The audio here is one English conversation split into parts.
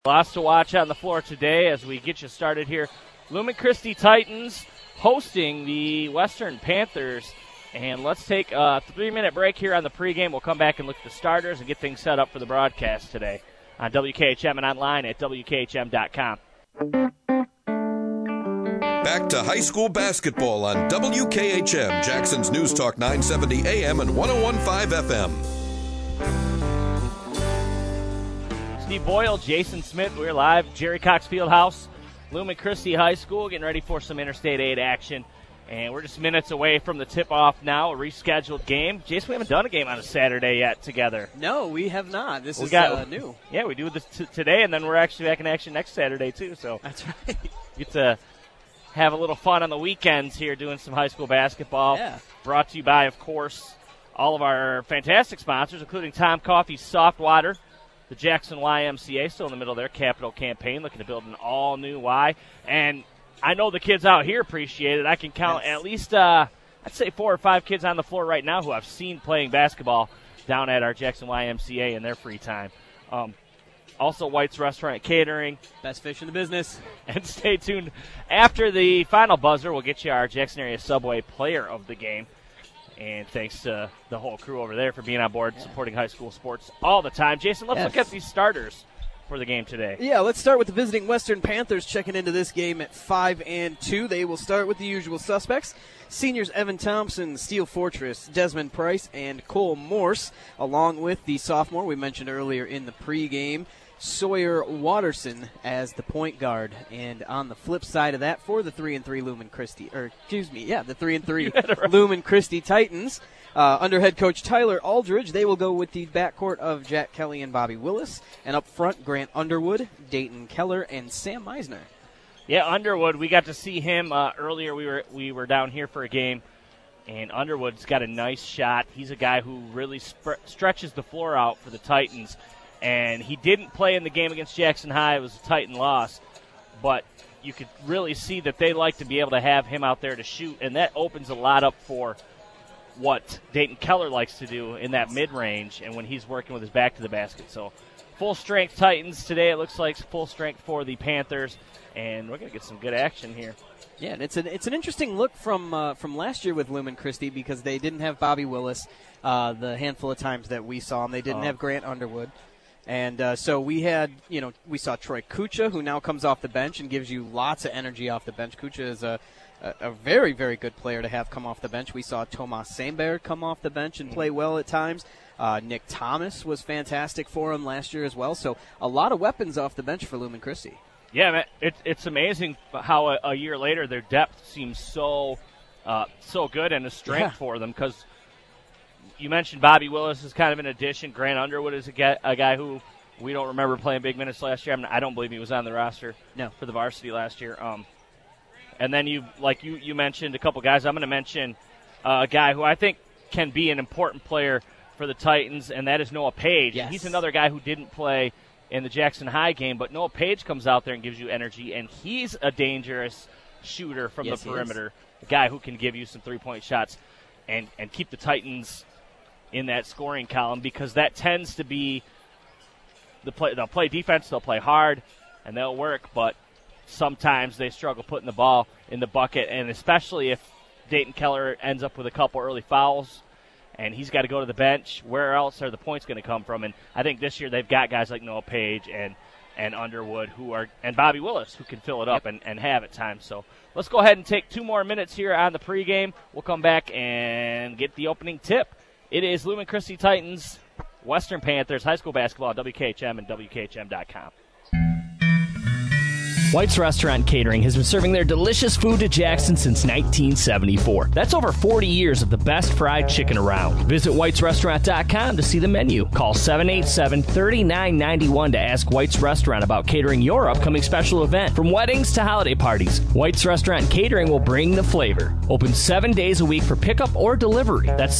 Lots to watch on the floor today as we get you started here. Lumen Christi Titans hosting the Western Panthers. And let's take a 3-minute break here on the pregame. We'll come back and look at the starters and get things set up for the broadcast today on WKHM and online at WKHM.com. Back to high school basketball on WKHM, Jackson's News Talk 970 AM and 101.5 FM. Steve Boyle, Jason Smith, we're live. Jerry Cox Fieldhouse, Lumen Christi High School, getting ready for some Interstate 8 action. And we're just minutes away from the tip-off now, a rescheduled game. Jason, we haven't done a game on a Saturday yet together. No, we have not. This is new. Yeah, we do this today, and then we're actually back in action next Saturday, too. So that's right. Get to have a little fun on the weekends here doing some high school basketball. Yeah. Brought to you by, of course, all of our fantastic sponsors, including Tom Coffee Soft Water, the Jackson YMCA, still in the middle of their capital campaign, looking to build an all-new Y. And I know the kids out here appreciate it. I can count at least, I'd say 4 or 5 kids on the floor right now who I've seen playing basketball down at our Jackson YMCA in their free time. Also, White's Restaurant and Catering. Best fish in the business. And stay tuned. After the final buzzer, we'll get you our Jackson Area Subway Player of the Game. And thanks to the whole crew over there for being on board, supporting high school sports all the time. Jason, let's look at these starters for the game today. Yeah, let's start with the visiting Western Panthers checking into this game at 5-2. They will start with the usual suspects. Seniors Evan Thompson, Steel Fortress, Desmond Price, and Cole Morse, along with the sophomore we mentioned earlier in the pregame, Sawyer Watterson as the point guard. And on the flip side of that, for the 3-3 Lumen Christi, the 3-3 Lumen Christi Titans, under head coach Tyler Aldridge, they will go with the backcourt of Jack Kelly and Bobby Willis. And up front, Grant Underwood, Dayton Keller, and Sam Meisner. Yeah, Underwood, we got to see him earlier. We were down here for a game, and Underwood's got a nice shot. He's a guy who really stretches the floor out for the Titans. And he didn't play in the game against Jackson High. It was a Titan loss. But you could really see that they like to be able to have him out there to shoot, and that opens a lot up for what Dayton Keller likes to do in that mid-range and when he's working with his back to the basket. So full-strength Titans today. It looks like full strength for the Panthers, and we're going to get some good action here. Yeah, and it's an interesting look from last year with Lumen Christi because they didn't have Bobby Willis the handful of times that we saw him. They didn't have Grant Underwood. And so we saw Troy Kucha, who now comes off the bench and gives you lots of energy off the bench. Kucha is a very, very good player to have come off the bench. We saw Tomas Sainberg come off the bench and play well at times. Nick Thomas was fantastic for him last year as well. So a lot of weapons off the bench for Lumen Christi. Yeah, man, it's amazing how a year later their depth seems so good and a strength for them because you mentioned Bobby Willis is kind of an addition. Grant Underwood is a guy who we don't remember playing big minutes last year. I don't believe he was on the roster for the varsity last year. And then you mentioned a couple guys. I'm going to mention a guy who I think can be an important player for the Titans, and that is Noah Page. Yes. He's another guy who didn't play in the Jackson High game, but Noah Page comes out there and gives you energy, and he's a dangerous shooter from the perimeter, a guy who can give you some three-point shots and keep the Titans in that scoring column because that tends to be they'll play defense, they'll play hard, and they'll work, but sometimes they struggle putting the ball in the bucket, and especially if Dayton Keller ends up with a couple early fouls and he's got to go to the bench, where else are the points going to come from? And I think this year they've got guys like Noah Page and Underwood and Bobby Willis who can fill it up and have at times. So let's go ahead and take 2 more minutes here on the pregame. We'll come back and get the opening tip. It is Lumen Christi Titans, Western Panthers, high school basketball, WKHM and WKHM.com. White's Restaurant and Catering has been serving their delicious food to Jackson since 1974. That's over 40 years of the best fried chicken around. Visit whitesrestaurant.com to see the menu. Call 787-3991 to ask White's Restaurant about catering your upcoming special event. From weddings to holiday parties, White's Restaurant and Catering will bring the flavor. Open 7 days a week for pickup or delivery. That's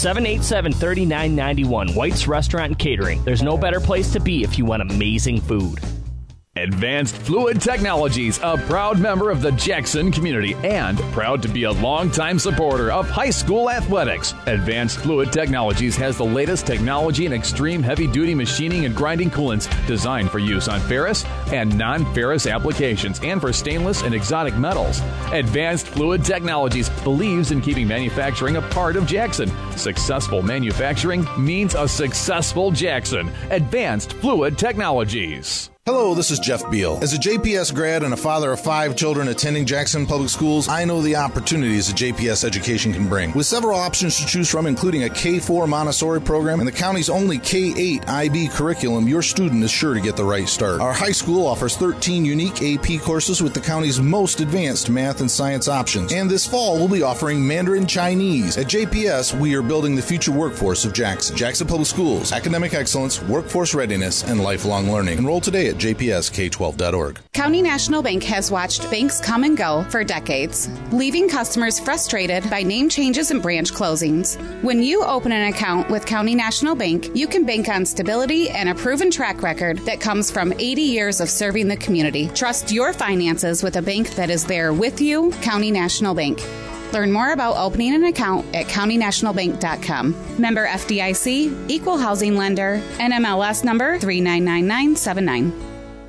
787-3991, White's Restaurant and Catering. There's no better place to be if you want amazing food. Advanced Fluid Technologies, a proud member of the Jackson community and proud to be a longtime supporter of high school athletics. Advanced Fluid Technologies has the latest technology in extreme heavy-duty machining and grinding coolants designed for use on ferrous and non-ferrous applications and for stainless and exotic metals. Advanced Fluid Technologies believes in keeping manufacturing a part of Jackson. Successful manufacturing means a successful Jackson. Advanced Fluid Technologies. Hello, this is Jeff Beal. As a JPS grad and a father of 5 children attending Jackson Public Schools, I know the opportunities that JPS education can bring. With several options to choose from, including a K-4 Montessori program and the county's only K-8 IB curriculum, your student is sure to get the right start. Our high school offers 13 unique AP courses with the county's most advanced math and science options. And this fall, we'll be offering Mandarin Chinese. At JPS, we are building the future workforce of Jackson. Jackson Public Schools, academic excellence, workforce readiness, and lifelong learning. Enroll today at jpsk12.org. County National Bank has watched banks come and go for decades, leaving customers frustrated by name changes and branch closings. When you open an account with County National Bank, you can bank on stability and a proven track record that comes from 80 years of serving the community. Trust your finances with a bank that is there with you, County National Bank. Learn more about opening an account at countynationalbank.com. Member FDIC, Equal Housing Lender, NMLS number 399979.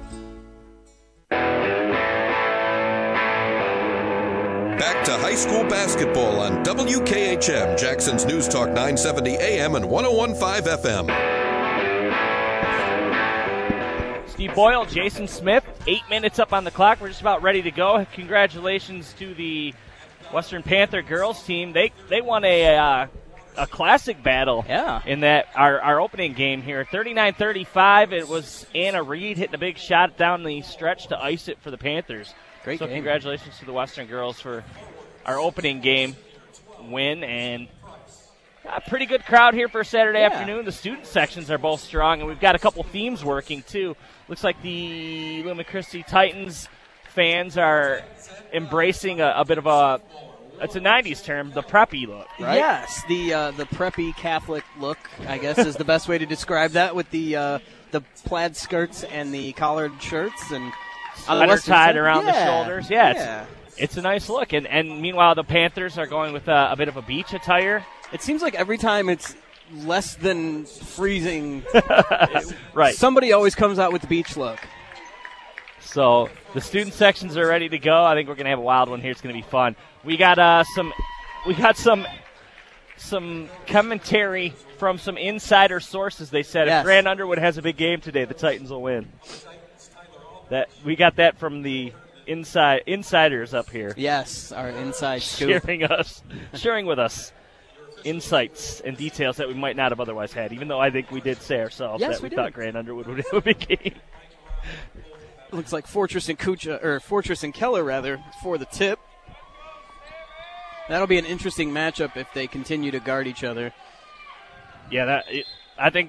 Back to high school basketball on WKHM, Jackson's News Talk 970 AM and 101.5 FM. Steve Boyle, Jason Smith, 8 minutes up on the clock. We're just about ready to go. Congratulations to the Western Panther girls team. They won a classic battle in that our opening game here. 39-35. It was Anna Reed hitting a big shot down the stretch to ice it for the Panthers. Great game. Congratulations to the Western girls for our opening game win, and a pretty good crowd here for a Saturday afternoon. The student sections are both strong, and we've got a couple themes working too. Looks like the Luma Christi Titans fans are embracing a bit of a, it's a 90s term, the preppy look, right? Yes, the preppy Catholic look, I guess, is the best way to describe that, with the plaid skirts and the collared shirts and tied around the shoulders. It's a nice look. And meanwhile, the Panthers are going with a bit of a beach attire. It seems like every time it's less than freezing, right, somebody always comes out with the beach look. So the student sections are ready to go. I think we're going to have a wild one here. It's going to be fun. We got some commentary from some insider sources. They said if Grand Underwood has a big game today, the Titans will win. That we got that from the insiders up here. Yes, our inside scoop. sharing with us insights and details that we might not have otherwise had, even though I think we did say ourselves that we thought Grand Underwood would have a big game. Looks like Fortress and Keller for the tip. That'll be an interesting matchup if they continue to guard each other. Yeah, I think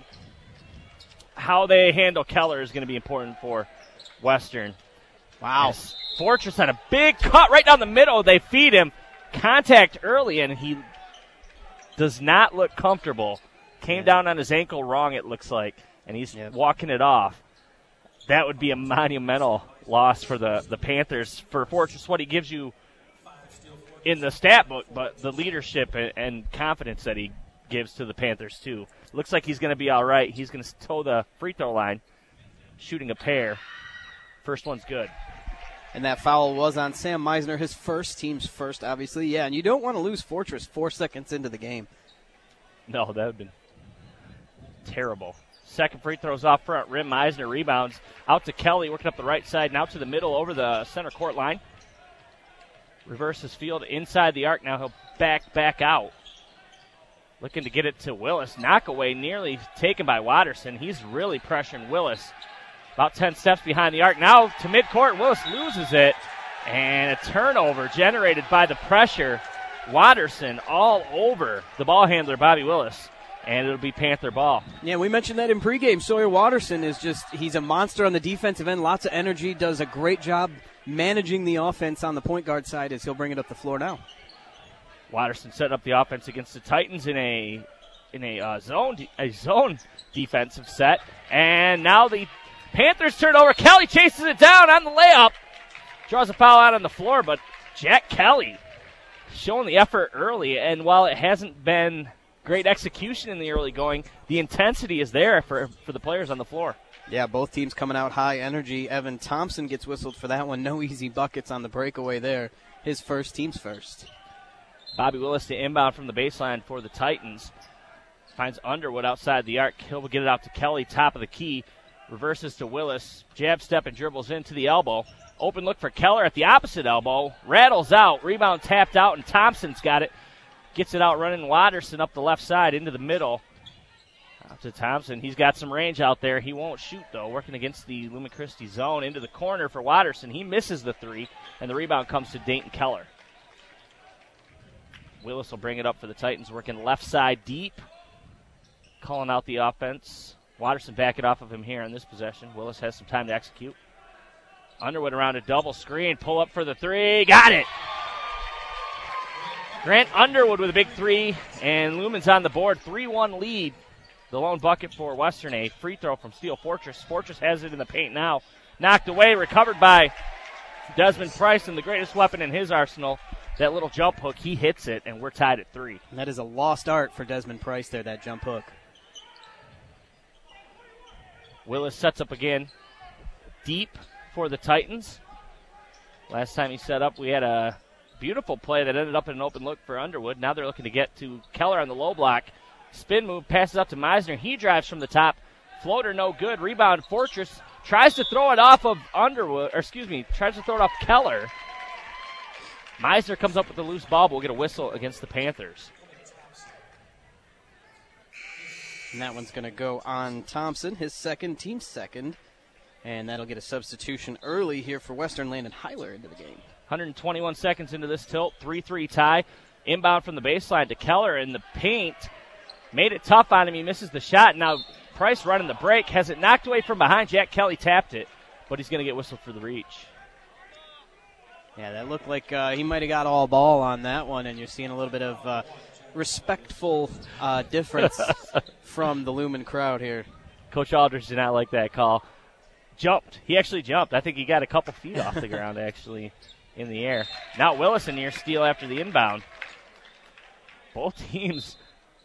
how they handle Keller is going to be important for Western. Wow. Yes. Fortress had a big cut right down the middle. They feed him. Contact early, and he does not look comfortable. Came down on his ankle wrong, it looks like, and he's walking it off. That would be a monumental loss for the Panthers. For Fortress, what he gives you in the stat book, but the leadership and confidence that he gives to the Panthers, too. Looks like he's going to be all right. He's going to toe the free throw line, shooting a pair. First one's good. And that foul was on Sam Meisner, his team's first, obviously. Yeah, and you don't want to lose Fortress 4 seconds into the game. No, that would have been terrible. Second free throws off front rim. Meisner rebounds out to Kelly, working up the right side, now to the middle over the center court line. Reverses field inside the arc. Now he'll back out. Looking to get it to Willis. Knockaway nearly taken by Watterson. He's really pressuring Willis. About 10 steps behind the arc. Now to midcourt. Willis loses it. And a turnover generated by the pressure. Watterson all over the ball handler, Bobby Willis. And it'll be Panther ball. Yeah, we mentioned that in pregame. Sawyer Watterson he's a monster on the defensive end. Lots of energy. Does a great job managing the offense on the point guard side as he'll bring it up the floor now. Watterson setting up the offense against the Titans in a zone defensive set. And now the Panthers turnover. Kelly chases it down on the layup. Draws a foul out on the floor, but Jack Kelly showing the effort early. And while it hasn't been great execution in the early going, the intensity is there for the players on the floor. Yeah, both teams coming out high energy. Evan Thompson gets whistled for that one. No easy buckets on the breakaway there. His first, team's first. Bobby Willis to inbound from the baseline for the Titans. Finds Underwood outside the arc. He'll get it out to Kelly, top of the key. Reverses to Willis. Jab step and dribbles into the elbow. Open look for Keller at the opposite elbow. Rattles out. Rebound tapped out, and Thompson's got it. Gets it out running Watterson up the left side into the middle. Out to Thompson. He's got some range out there. He won't shoot, though. Working against the Lumen Christi zone. Into the corner for Watterson. He misses the three, and the rebound comes to Dayton Keller. Willis will bring it up for the Titans. Working left side deep. Calling out the offense. Watterson back it off of him here in this possession. Willis has some time to execute. Underwood around a double screen. Pull up for the three. Got it! Grant Underwood with a big three, and Lumen's on the board. 3-1 lead. The lone bucket for Western, a free throw from Steel Fortress. Fortress has it in the paint now. Knocked away, recovered by Desmond Price, and the greatest weapon in his arsenal, that little jump hook. He hits it, and we're tied at 3. And that is a lost art for Desmond Price there, that jump hook. Willis sets up again. Deep for the Titans. Last time he set up, we had a beautiful play that ended up in an open look for Underwood. Now they're looking to get to Keller on the low block. Spin move, passes up to Meisner. He drives from the top. Floater no good. Rebound Fortress. Tries to throw it off of tries to throw it off Keller. Meisner comes up with the loose ball, but we'll get a whistle against the Panthers. And that one's going to go on Thompson, his second, team's second. And that'll get a substitution early here for Western. Landon Heiler into the game. 121 seconds into this tilt. 3-3 tie. Inbound from the baseline to Keller in the paint. Made it tough on him. He misses the shot. Now Price running the break. Has it knocked away from behind. Jack Kelly tapped it, but he's going to get whistled for the reach. Yeah, that looked like he might have got all ball on that one, and you're seeing a little bit of respectful difference from the Lumen crowd here. Coach Aldridge did not like that call. Jumped. He actually jumped. I think he got a couple feet off the ground, actually, in the air. Now Willis in near steal after the inbound. Both teams,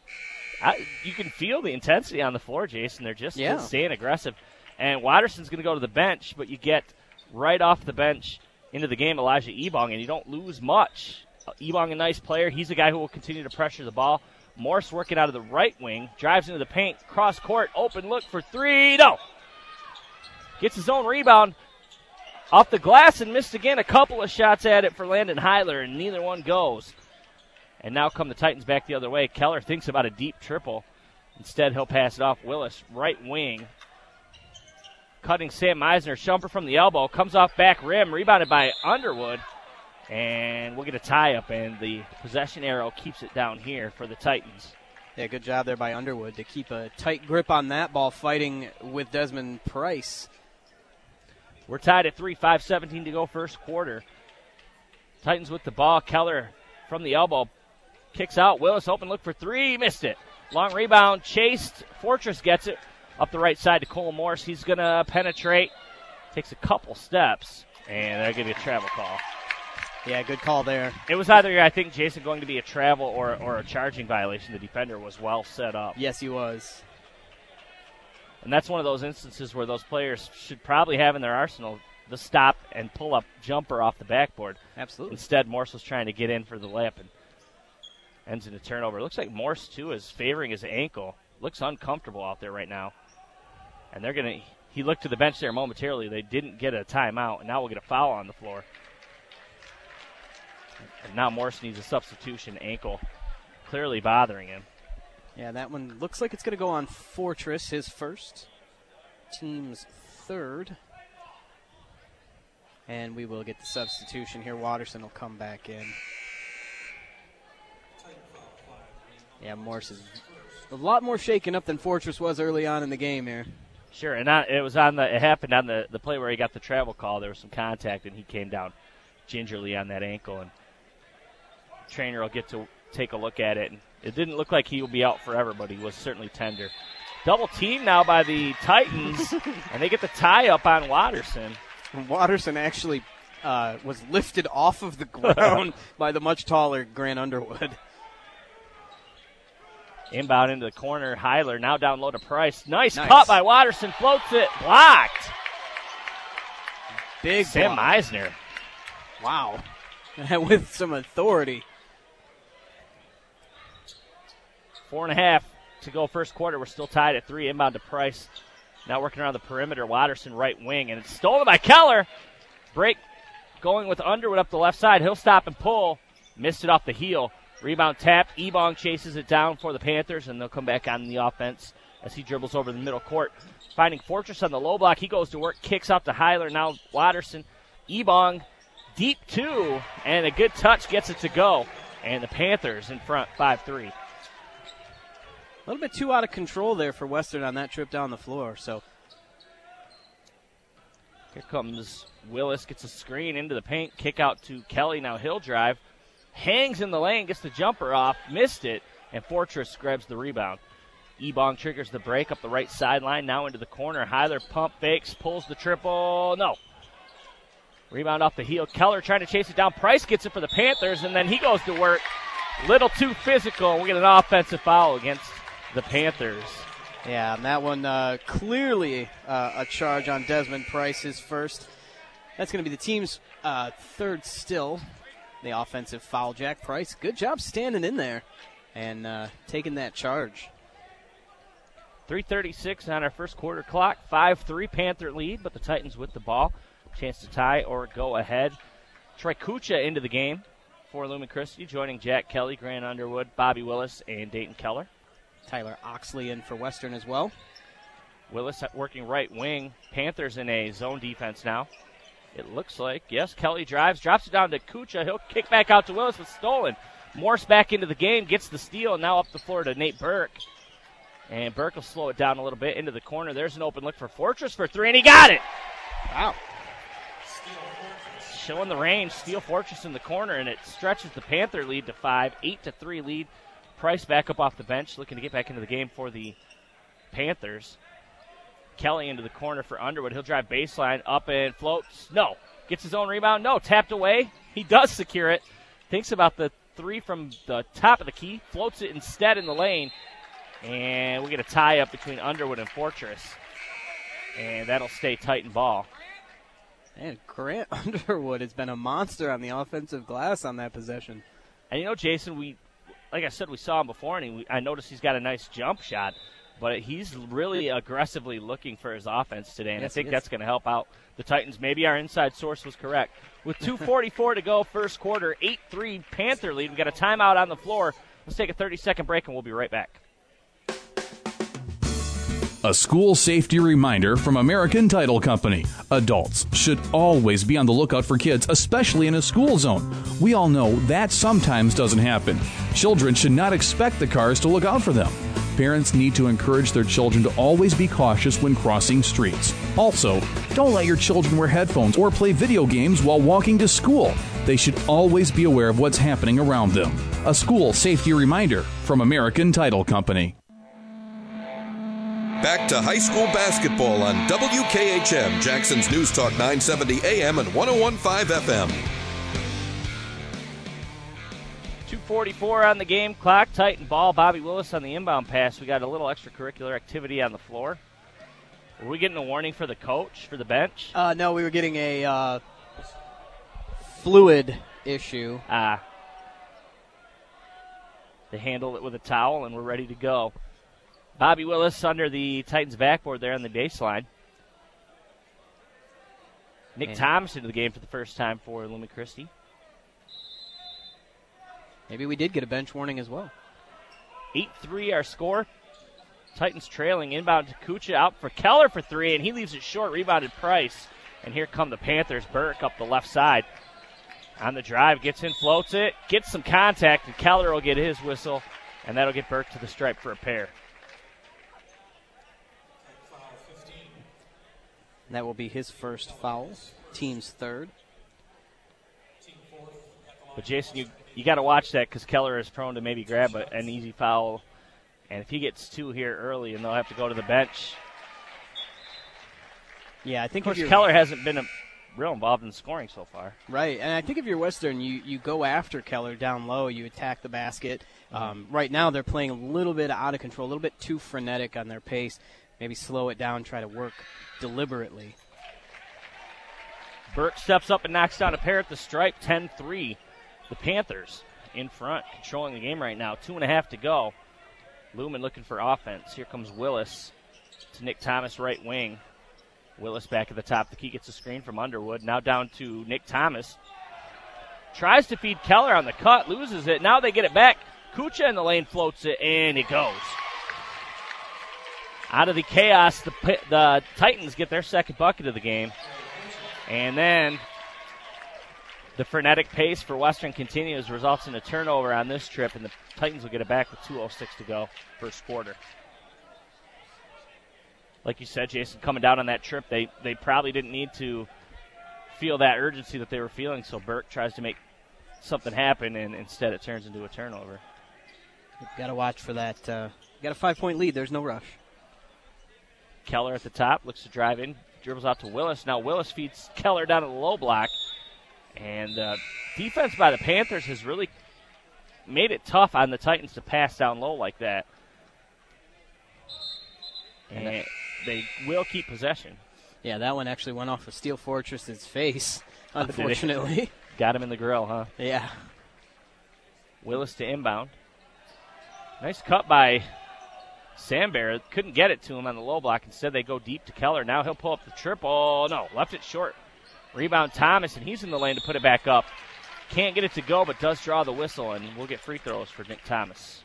you can feel the intensity on the floor, Jason. They're just staying aggressive. And Watterson's going to go to the bench, but you get right off the bench into the game Elijah Ebong, and you don't lose much. Ebong, a nice player. He's a guy who will continue to pressure the ball. Morse working out of the right wing. Drives into the paint. Cross court. Open look for three. No. Gets his own rebound off the glass and missed again. A couple of shots at it for Landon Heiler, and neither one goes. And now come the Titans back the other way. Keller thinks about a deep triple. Instead, he'll pass it off. Willis, right wing. Cutting Sam Meisner. Shumper from the elbow. Comes off back rim. Rebounded by Underwood. And we'll get a tie-up, and the possession arrow keeps it down here for the Titans. Yeah, good job there by Underwood to keep a tight grip on that ball, fighting with Desmond Price. We're tied at 3, 5:17 to go first quarter. Titans with the ball. Keller from the elbow. Kicks out. Willis open look for three. Missed it. Long rebound. Chased. Fortress gets it up the right side to Cole Morse. He's going to penetrate. Takes a couple steps. And they'll give you a travel call. Yeah, good call there. It was either, I think, Jason, going to be a travel or a charging violation. The defender was well set up. Yes, he was. And that's one of those instances where those players should probably have in their arsenal the stop and pull-up jumper off the backboard. Absolutely. Instead, Morse was trying to get in for the layup and ends in a turnover. It looks like Morse, too, is favoring his ankle. Looks uncomfortable out there right now. And they're going to – he looked to the bench there momentarily. They didn't get a timeout, and now we'll get a foul on the floor. And now Morse needs a substitution. Ankle clearly bothering him. Yeah, that one looks like it's going to go on Fortress, his first. Team's third. And we will get the substitution here. Watterson will come back in. Yeah, Morse is a lot more shaken up than Fortress was early on in the game here. Sure, and it happened on the play where he got the travel call. There was some contact, and he came down gingerly on that ankle, and trainer will get to take a look at it. And it didn't look like he will be out forever, but he was certainly tender. Double team now by the Titans, and they get the tie up on Watterson. Watterson actually was lifted off of the ground by the much taller Grant Underwood. Inbound into the corner. Heiler now down low to Price. Nice cut by Watterson. Floats it. Blocked. Big Sam block. Meisner. Wow. With some authority. 4.5 to go first quarter. We're still tied at 3. Inbound to Price. Now working around the perimeter. Watterson right wing. And it's stolen by Keller. Break going with Underwood up the left side. He'll stop and pull. Missed it off the heel. Rebound tapped. Ebong chases it down for the Panthers, and they'll come back on the offense as he dribbles over the middle court. Finding Fortress on the low block. He goes to work, kicks out to Heiler. Now Watterson. Ebong deep 2, and a good touch gets it to go. And the Panthers in front 5-3. A little bit too out of control there for Western on that trip down the floor. So here comes Willis, gets a screen into the paint, kick out to Kelly. Now he'll drive. Hangs in the lane, gets the jumper off, missed it, and Fortress grabs the rebound. Ebong triggers the break up the right sideline, now into the corner. Heiler pump fakes, pulls the triple. No. Rebound off the heel. Keller trying to chase it down. Price gets it for the Panthers, and then he goes to work. Little too physical, and we get an offensive foul against the Panthers. yeah, and that one clearly a charge on Desmond Price, his first. That's going to be the team's third still. The offensive foul. Jack Price, good job standing in there and taking that charge. 3:36 on our first quarter clock. 5-3 Panther lead, but the Titans with the ball. Chance to tie or go ahead. Troy Kucha into the game for Lumen Christi, joining Jack Kelly, Grant Underwood, Bobby Willis, and Dayton Keller. Tyler Oxley in for Western as well. Willis working right wing. Panthers in a zone defense now. It looks like, yes, Kelly drives, drops it down to Kucha. He'll kick back out to Willis, but stolen. Morse back into the game, gets the steal, and now up the floor to Nate Burke. And Burke will slow it down a little bit into the corner. There's an open look for Fortress for 3, and he got it. Wow. Showing the range, Steel Fortress in the corner, and it stretches the Panther lead to 5, 8-3 lead. Price back up off the bench, looking to get back into the game for the Panthers. Kelly into the corner for Underwood. He'll drive baseline, up and floats. No. Gets his own rebound. No. Tapped away. He does secure it. Thinks about the 3 from the top of the key. Floats it instead in the lane. And we get a tie-up between Underwood and Fortress. And that'll stay Titan ball. And Grant Underwood has been a monster on the offensive glass on that possession. And, you know, Jason, like I said, we saw him before, and I noticed he's got a nice jump shot. But he's really aggressively looking for his offense today, and yes, I think that's going to help out the Titans. Maybe our inside source was correct. With 2:44 to go, first quarter, 8-3 Panther lead. We've got a timeout on the floor. Let's take a 30-second break, and we'll be right back. A school safety reminder from American Title Company. Adults should always be on the lookout for kids, especially in a school zone. We all know that sometimes doesn't happen. Children should not expect the cars to look out for them. Parents need to encourage their children to always be cautious when crossing streets. Also, don't let your children wear headphones or play video games while walking to school. They should always be aware of what's happening around them. A school safety reminder from American Title Company. Back to high school basketball on WKHM, Jackson's News Talk 970 AM and 101.5 FM. 2:44 on the game clock. Titan ball. Bobby Willis on the inbound pass. We got a little extracurricular activity on the floor. Were we getting a warning for the coach, for the bench? No, we were getting a fluid issue. They handled it with a towel, and we're ready to go. Bobby Willis under the Titans backboard there on the baseline. Nick Thompson to the game for the first time for Lumen Christi. Maybe we did get a bench warning as well. 8-3 our score. Titans trailing. Inbound to Kucha, out for Keller for 3, and he leaves it short. Rebounded Price. And here come the Panthers. Burke up the left side. On the drive, gets in, floats it, gets some contact, and Keller will get his whistle, and that'll get Burke to the stripe for a pair. And that will be his first foul, team's third. But, Jason, you got to watch that because Keller is prone to maybe grab an easy foul And if he gets 2 here early, and they'll have to go to the bench. Yeah, I think of course, Keller hasn't been real involved in scoring so far. Right, and I think if you're Western, you go after Keller down low, you attack the basket. Right now they're playing a little bit out of control, a little bit too frenetic on their pace. Maybe slow it down, try to work deliberately. Burke steps up and knocks down a pair at the stripe, 10-3. The Panthers in front, controlling the game right now. 2.5 to go. Lumen looking for offense. Here comes Willis to Nick Thomas, right wing. Willis back at the top. The key gets a screen from Underwood. Now down to Nick Thomas. Tries to feed Keller on the cut, loses it. Now they get it back. Kucha in the lane floats it, and it goes. Out of the chaos, the Titans get their second bucket of the game. And then the frenetic pace for Western continues, results in a turnover on this trip, and the Titans will get it back with 2:06 to go, first quarter. Like you said, Jason, coming down on that trip, they probably didn't need to feel that urgency that they were feeling, so Burke tries to make something happen, and instead it turns into a turnover. You've got to watch for that. You got a 5-point lead. There's no rush. Keller at the top, looks to drive in, dribbles out to Willis. Now Willis feeds Keller down to the low block. And defense by the Panthers has really made it tough on the Titans to pass down low like that. And they will keep possession. Yeah, that one actually went off of Steel Fortress's face, unfortunately. Got him in the grill, huh? Yeah. Willis to inbound. Nice cut by Sambear. Couldn't get it to him on the low block. Instead, they go deep to Keller. Now he'll pull up the triple. Oh, no, left it short. Rebound Thomas, and he's in the lane to put it back up. Can't get it to go, but does draw the whistle, and we'll get free throws for Nick Thomas.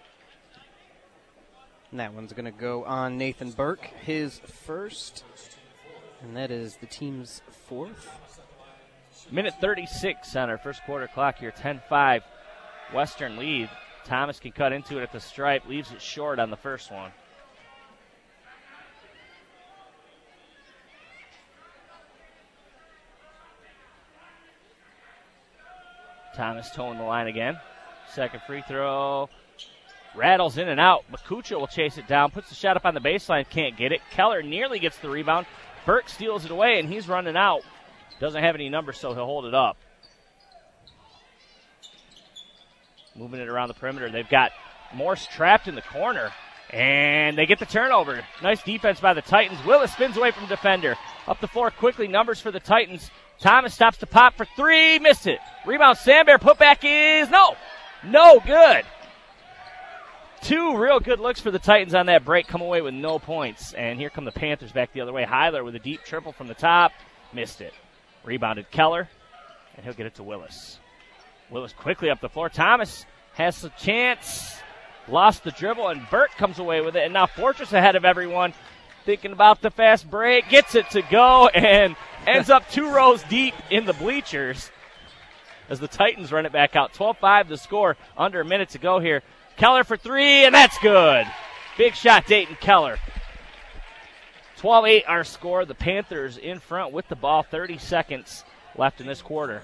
And that one's going to go on Nathan Burke, his first, and that is the team's fourth. Minute 36 on our first quarter clock here, 10-5 Western lead. Thomas can cut into it at the stripe, leaves it short on the first one. Thomas towing the line again. Second free throw. Rattles in and out. Makucha will chase it down. Puts the shot up on the baseline. Can't get it. Keller nearly gets the rebound. Burke steals it away, and he's running out. Doesn't have any numbers, so he'll hold it up. Moving it around the perimeter. They've got Morse trapped in the corner, and they get the turnover. Nice defense by the Titans. Willis spins away from defender. Up the floor quickly. Numbers for the Titans. Thomas stops to pop for 3. Missed it. Rebound Sambear. Putback is no good. 2 real good looks for the Titans on that break. Come away with no points. And here come the Panthers back the other way. Heiler with a deep triple from the top. Missed it. Rebounded Keller, and he'll get it to Willis. Willis quickly up the floor. Thomas has a chance. Lost the dribble, and Burke comes away with it. And now Fortress ahead of everyone. Thinking about the fast break. Gets it to go, and ends up 2 rows deep in the bleachers as the Titans run it back out. 12-5 the score. Under a minute to go here. Keller for 3, and that's good. Big shot, Dayton Keller. 12-8 our score. The Panthers in front with the ball. 30 seconds left in this quarter.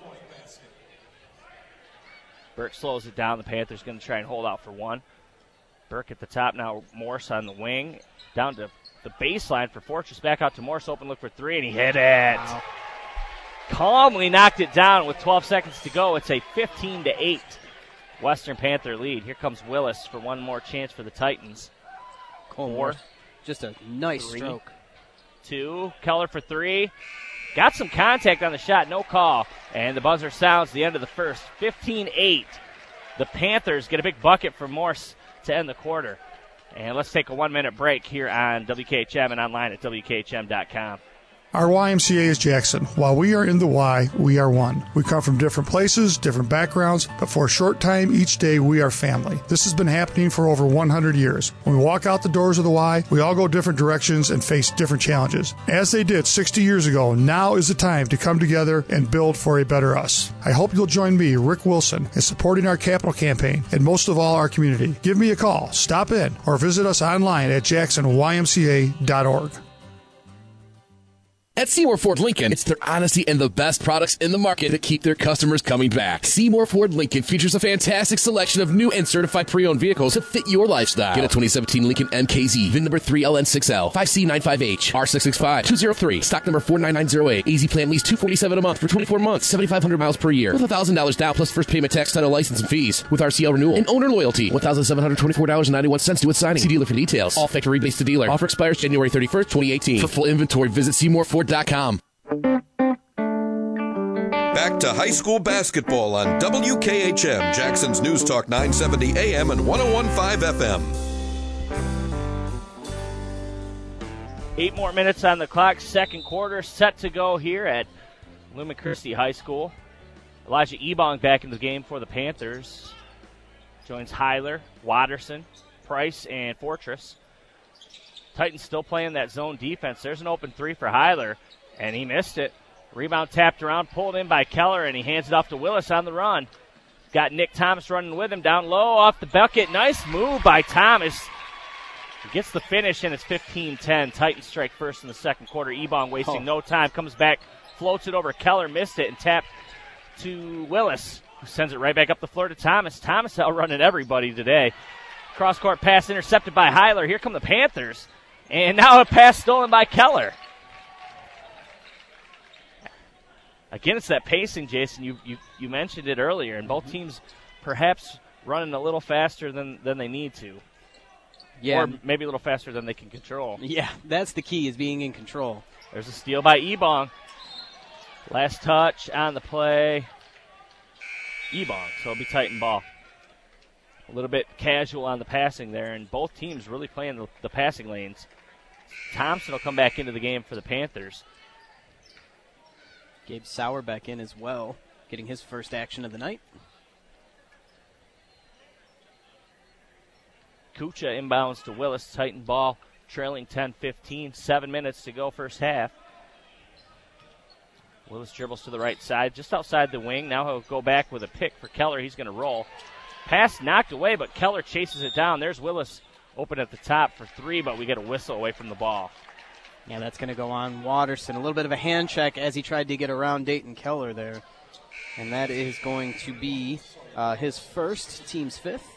Burke slows it down. The Panthers going to try and hold out for 1. Burke at the top now. Morse on the wing. Down to the baseline for Fortress. Back out to Morse. Open look for 3, and he hit it. Wow. Calmly knocked it down with 12 seconds to go. It's a 15-8 Western Panther lead. Here comes Willis for one more chance for the Titans. Cole Morse. Just a nice 3, stroke. 2. Keller for 3. Got some contact on the shot. No call. And the buzzer sounds the end of the first. 15-8. The Panthers get a big bucket from Morse to end the quarter. And let's take a 1-minute break here on WKHM and online at WKHM.com. Our YMCA is Jackson. While we are in the Y, we are one. We come from different places, different backgrounds, but for a short time each day, we are family. This has been happening for over 100 years. When we walk out the doors of the Y, we all go different directions and face different challenges. As they did 60 years ago, now is the time to come together and build for a better us. I hope you'll join me, Rick Wilson, in supporting our capital campaign and most of all our community. Give me a call, stop in, or visit us online at jacksonymca.org. At Seymour Ford Lincoln, it's their honesty and the best products in the market that keep their customers coming back. Seymour Ford Lincoln features a fantastic selection of new and certified pre-owned vehicles to fit your lifestyle. Get a 2017 Lincoln MKZ, VIN number 3LN6L, 5C95H, R665-203, stock number 49908, easy plan lease $247 a month for 24 months, 7,500 miles per year, with $1,000 down plus first payment tax, title, license, and fees. With RCL renewal and owner loyalty, $1,724.91 due with signing. See dealer for details. All factory based to dealer. Offer expires January 31st, 2018. For full inventory, visit SeymourFord.com. Back to high school basketball on WKHM, Jackson's News Talk 970 AM and 101.5 FM. 8 more minutes on the clock. Second quarter set to go here at Lumen Christi High School. Elijah Ebong back in the game for the Panthers. Joins Heiler, Watterson, Price, and Fortress. Titans still playing that zone defense. There's an open three for Heiler, and he missed it. Rebound tapped around, pulled in by Keller, and he hands it off to Willis on the run. Got Nick Thomas running with him down low off the bucket. Nice move by Thomas. He gets the finish, and it's 15-10. Titans strike first in the second quarter. Ebong wasting no time. Comes back, floats it over. Keller missed it and tapped to Willis, who sends it right back up the floor to Thomas. Thomas outrunning everybody today. Cross-court pass intercepted by Heiler. Here come the Panthers. And now a pass stolen by Keller. Again, it's that pacing, Jason. You mentioned it earlier, and both teams perhaps running a little faster than they need to. Yeah. Or maybe a little faster than they can control. Yeah, that's the key, is being in control. There's a steal by Ebong. Last touch on the play. Ebong, so it'll be Titan ball. A little bit casual on the passing there, and both teams really playing the passing lanes. Thompson will come back into the game for the Panthers. Gabe Sauer back in as well, getting his first action of the night. Kucha inbounds to Willis. Titan ball, trailing 10-15. 7 minutes to go first half. Willis dribbles to the right side, just outside the wing. Now he'll go back with a pick for Keller. He's going to roll. Pass knocked away, but Keller chases it down. There's Willis open at the top for three, but we get a whistle away from the ball. Yeah, that's going to go on Watterson. A little bit of a hand check as he tried to get around Dayton Keller there. And that is going to be his first, team's fifth.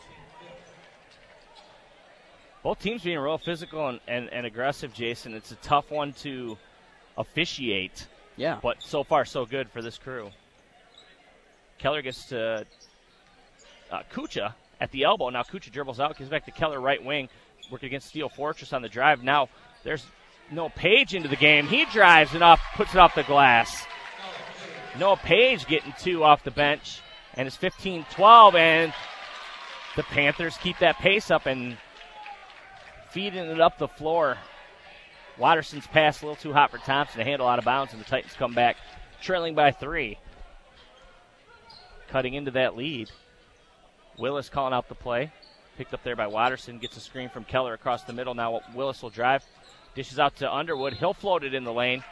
Both teams being real physical and aggressive, Jason. It's a tough one to officiate. Yeah. But so far, so good for this crew. Keller gets to Kucha at the elbow. Now Kucha dribbles out, gives back to Keller right wing, working against Steel Fortress on the drive. Now there's Noah Page into the game. He drives and puts it off the glass. Noah Page getting two off the bench, and it's 15-12, and the Panthers keep that pace up and feeding it up the floor. Watterson's pass a little too hot for Thompson to handle out of bounds, and the Titans come back trailing by 3. Cutting into that lead. Willis calling out the play. Picked up there by Watterson. Gets a screen from Keller across the middle. Now Willis will drive. Dishes out to Underwood. He'll float it in the lane.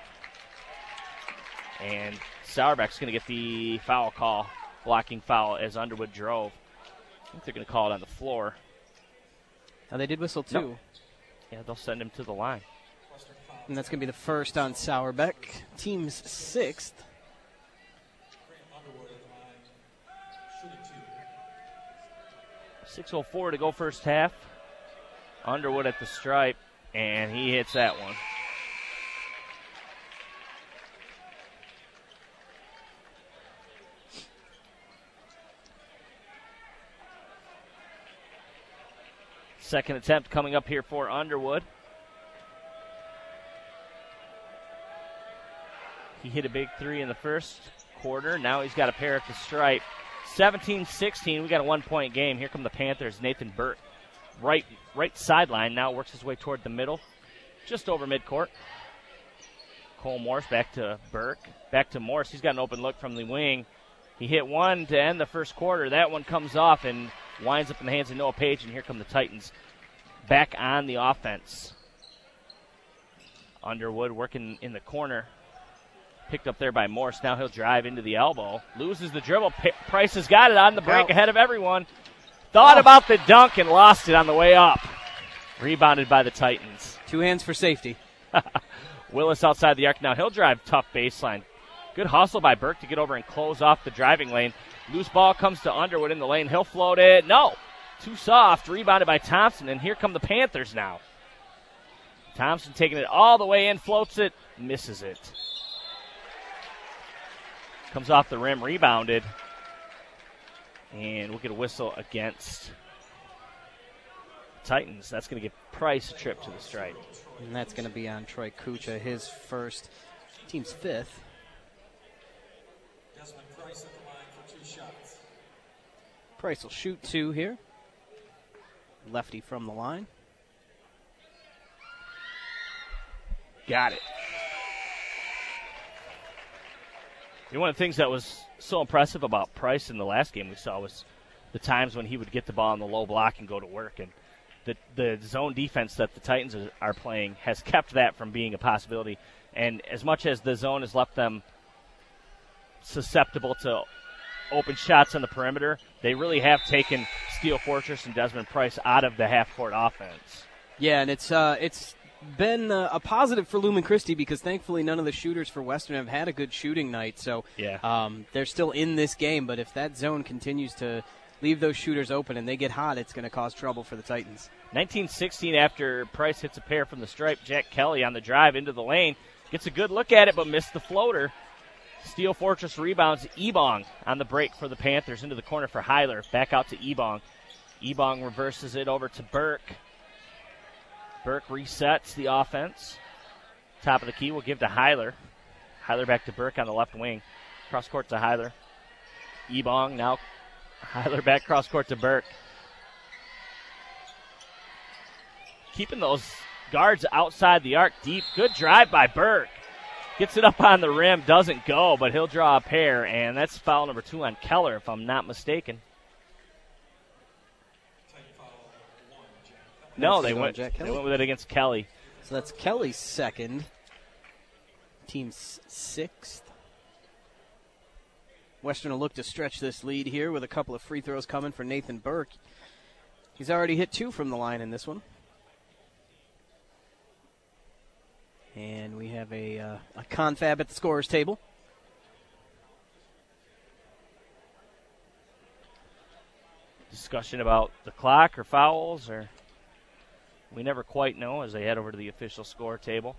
And Sauerbeck's going to get the foul call. Blocking foul as Underwood drove. I think they're going to call it on the floor. Now they did whistle too. No. Yeah, they'll send him to the line. And that's going to be the first on Sauerbeck. Team's sixth. 6:04 to go first half. Underwood at the stripe, and he hits that one. Second attempt coming up here for Underwood. He hit a big three in the first quarter. Now he's got a pair at the stripe. 17-16, we got a 1-point game. Here come the Panthers. Nathan Burt, right sideline, now works his way toward the middle, just over midcourt. Cole Morse back to Burke, back to Morse. He's got an open look from the wing. He hit one to end the first quarter. That one comes off and winds up in the hands of Noah Page, and here come the Titans back on the offense. Underwood working in the corner. Picked up there by Morse. Now he'll drive into the elbow. Loses the dribble. Price has got it on the break ahead of everyone. Thought about the dunk and lost it on the way up. Rebounded by the Titans. 2 hands for safety. Willis outside the arc now. He'll drive tough baseline. Good hustle by Burke to get over and close off the driving lane. Loose ball comes to Underwood in the lane. He'll float it. No. Too soft. Rebounded by Thompson, and here come the Panthers now. Thompson taking it all the way in, floats it, misses it. Comes off the rim, rebounded. And we'll get a whistle against Titans. That's going to give Price a trip to the stripe. And that's going to be on Troy Kucha, his first, team's fifth. Desmond Price at the line for 2 shots. Price will shoot 2 here. Lefty from the line. Got it. One of the things that was so impressive about Price in the last game we saw was the times when he would get the ball in the low block and go to work. And the zone defense that the Titans are playing has kept that from being a possibility. And as much as the zone has left them susceptible to open shots on the perimeter, they really have taken Steel Fortress and Desmond Price out of the half-court offense. Yeah, and it's been a positive for Lumen Christi because thankfully none of the shooters for Western have had a good shooting night. So they're still in this game, but if that zone continues to leave those shooters open and they get hot, it's going to cause trouble for the Titans. 19-16 after Price hits a pair from the stripe. Jack Kelly on the drive into the lane. Gets a good look at it, but missed the floater. Steel Fortress rebounds. Ebong on the break for the Panthers into the corner for Heiler. Back out to Ebong. Ebong reverses it over to Burke. Burke resets the offense. Top of the key will give to Heiler. Heiler back to Burke on the left wing. Cross court to Heiler. Ebong now. Heiler back cross court to Burke. Keeping those guards outside the arc deep. Good drive by Burke. Gets it up on the rim. Doesn't go, but he'll draw a pair. And that's foul number 2 on Keller, if I'm not mistaken. No, they went with it against Kelly. So that's Kelly's second. Team's 6th. Western will look to stretch this lead here with a couple of free throws coming for Nathan Burke. He's already hit 2 from the line in this one. And we have a confab at the scorer's table. Discussion about the clock or fouls, or we never quite know as they head over to the official score table.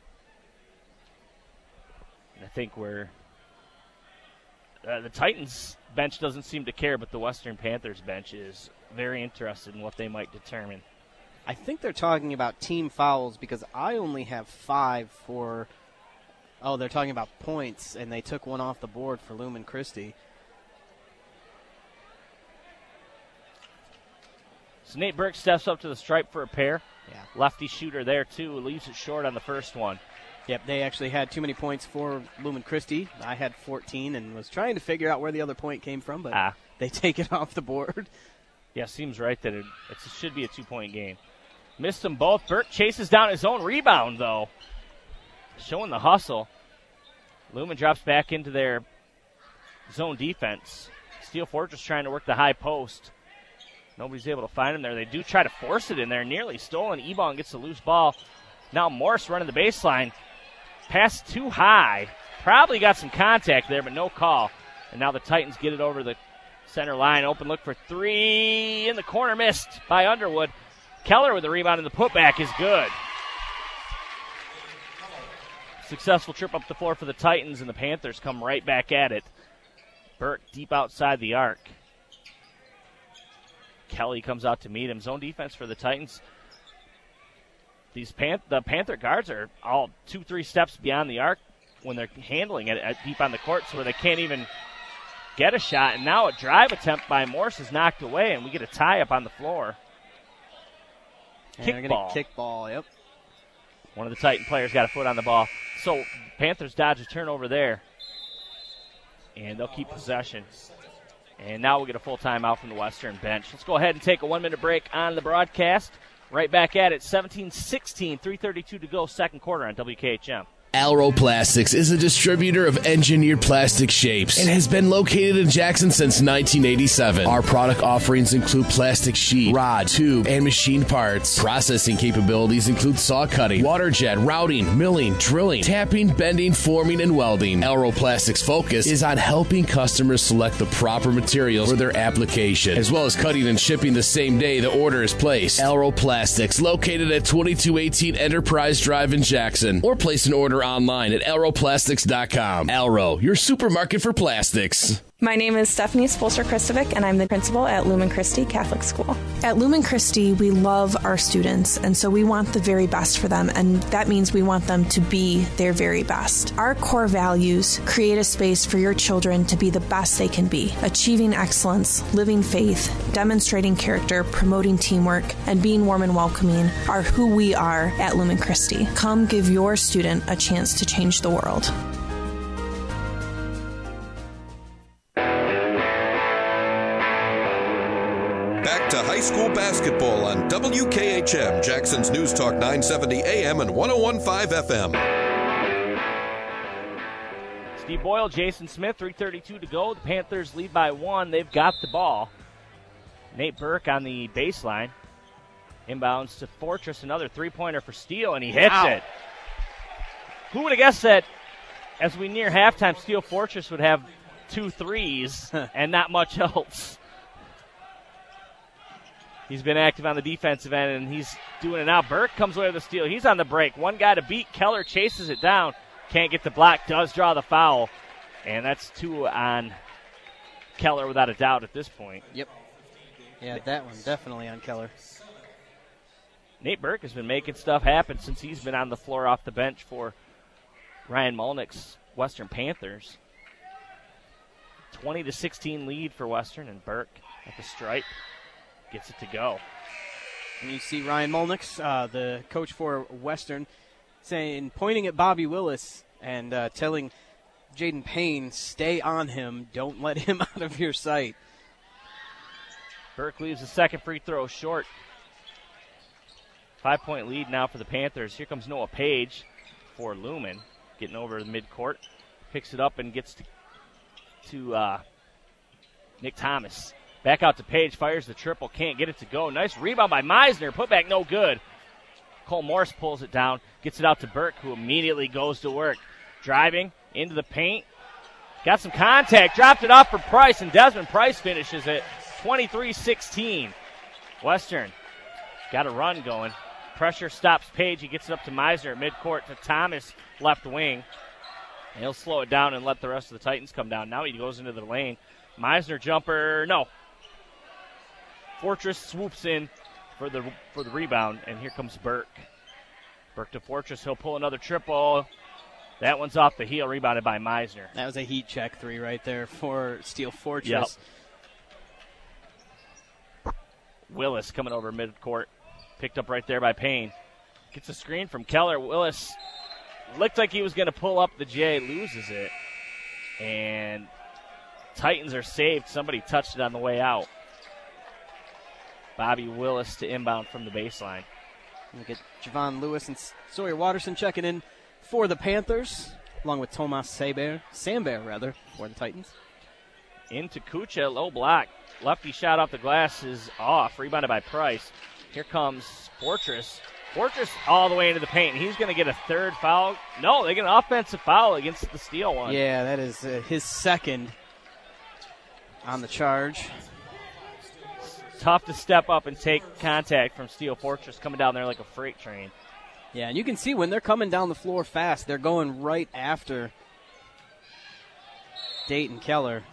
And I think the Titans bench doesn't seem to care, but the Western Panthers bench is very interested in what they might determine. I think they're talking about team fouls because I only have 5 for. Oh, they're talking about points, and they took one off the board for Lumen Christi. So Nate Burke steps up to the stripe for a pair. Yeah. Lefty shooter there, too. Leaves it short on the first one. Yep, they actually had too many points for Lumen Christi. I had 14 and was trying to figure out where the other point came from, but they take it off the board. Yeah, seems right that it should be a 2-point game. Missed them both. Burke chases down his own rebound, though. Showing the hustle. Lumen drops back into their zone defense. Steel Fortress trying to work the high post. Nobody's able to find him there. They do try to force it in there. Nearly stolen. Ebong gets the loose ball. Now Morse running the baseline. Pass too high. Probably got some contact there, but no call. And now the Titans get it over the center line. Open look for 3 in the corner. Missed by Underwood. Keller with the rebound, and the putback is good. Successful trip up the floor for the Titans, and the Panthers come right back at it. Burke deep outside the arc. Kelly comes out to meet him. Zone defense for the Titans. The Panther guards are all 2-3 steps beyond the arc when they're handling it deep on the court, so where they can't even get a shot. And now a drive attempt by Morse is knocked away, and we get a tie up on the floor. Kickball, yep. One of the Titan players got a foot on the ball. So Panthers dodge a turnover there. And they'll keep possession. And now we'll get a full timeout from the Western bench. Let's go ahead and take a 1-minute break on the broadcast. Right back at it, 17-16, 3:32 to go, second quarter on WKHM. Alro Plastics is a distributor of engineered plastic shapes and has been located in Jackson since 1987. Our product offerings include plastic sheet, rod, tube, and machined parts. Processing capabilities include saw cutting, water jet, routing, milling, drilling, tapping, bending, forming, and welding. Alro Plastics' focus is on helping customers select the proper materials for their application, as well as cutting and shipping the same day the order is placed. Alro Plastics, located at 2218 Enterprise Drive in Jackson, or place an order online at alroplastics.com. Alro, your supermarket for plastics. My name is Stephanie Spolster-Kristovic, and I'm the principal at Lumen Christi Catholic School. At Lumen Christi, we love our students, and so we want the very best for them, and that means we want them to be their very best. Our core values create a space for your children to be the best they can be, achieving excellence, living faith, demonstrating character, promoting teamwork, and being warm and welcoming are who we are at Lumen Christi. Come give your student a chance to change the world. Back to high school basketball on WKHM, Jackson's News Talk 970 AM and 101.5 FM. Steve Boyle, Jason Smith, 3:32 to go. The Panthers lead by 1. They've got the ball. Nate Burke on the baseline. Inbounds to Fortress, another three-pointer for Steele, and he hits it. Who would have guessed that as we near halftime, Steel Fortress would have 2 threes and not much else? He's been active on the defensive end, and he's doing it now. Burke comes away with the steal. He's on the break. One guy to beat. Keller chases it down. Can't get the block. Does draw the foul. And that's 2 on Keller without a doubt at this point. Yep. Yeah, that one definitely on Keller. Nate Burke has been making stuff happen since he's been on the floor off the bench for Ryan Molnick's Western Panthers. 20-16 lead for Western, and Burke at the stripe gets it to go. And you see Ryan Molnix, the coach for Western, pointing at Bobby Willis and telling Jaden Payne, stay on him, don't let him out of your sight. Burke leaves the second free throw short. 5-point lead now for the Panthers. Here comes Noah Page for Lumen, getting over the midcourt. Picks it up and gets to Nick Thomas. Back out to Page, fires the triple, can't get it to go. Nice rebound by Meisner, put back no good. Cole Morse pulls it down, gets it out to Burke, who immediately goes to work. Driving into the paint, got some contact, dropped it off for Price, and Desmond Price finishes it 23-16. Western got a run going. Pressure stops Page, he gets it up to Meisner at midcourt to Thomas, left wing. And he'll slow it down and let the rest of the Titans come down. Now he goes into the lane. Meisner jumper, no. Fortress swoops in for the rebound, and here comes Burke. Burke to Fortress. He'll pull another triple. That one's off the heel, rebounded by Meisner. That was a heat check 3 right there for Steel Fortress. Yep. Willis coming over midcourt. Picked up right there by Payne. Gets a screen from Keller. Willis looked like he was going to pull up the J, loses it. And Titans are saved. Somebody touched it on the way out. Bobby Willis to inbound from the baseline. We'll get Javon Lewis and Sawyer Watterson checking in for the Panthers, along with Tomas Samber for the Titans. Into Kucha, low block. Lefty shot off the glass is off, rebounded by Price. Here comes Fortress. Fortress all the way into the paint. He's going to get a third foul. No, they get an offensive foul against the Steel one. Yeah, that is his second on the charge. Tough to step up and take contact from Steel Fortress coming down there like a freight train. Yeah, and you can see when they're coming down the floor fast, they're going right after Dayton Keller.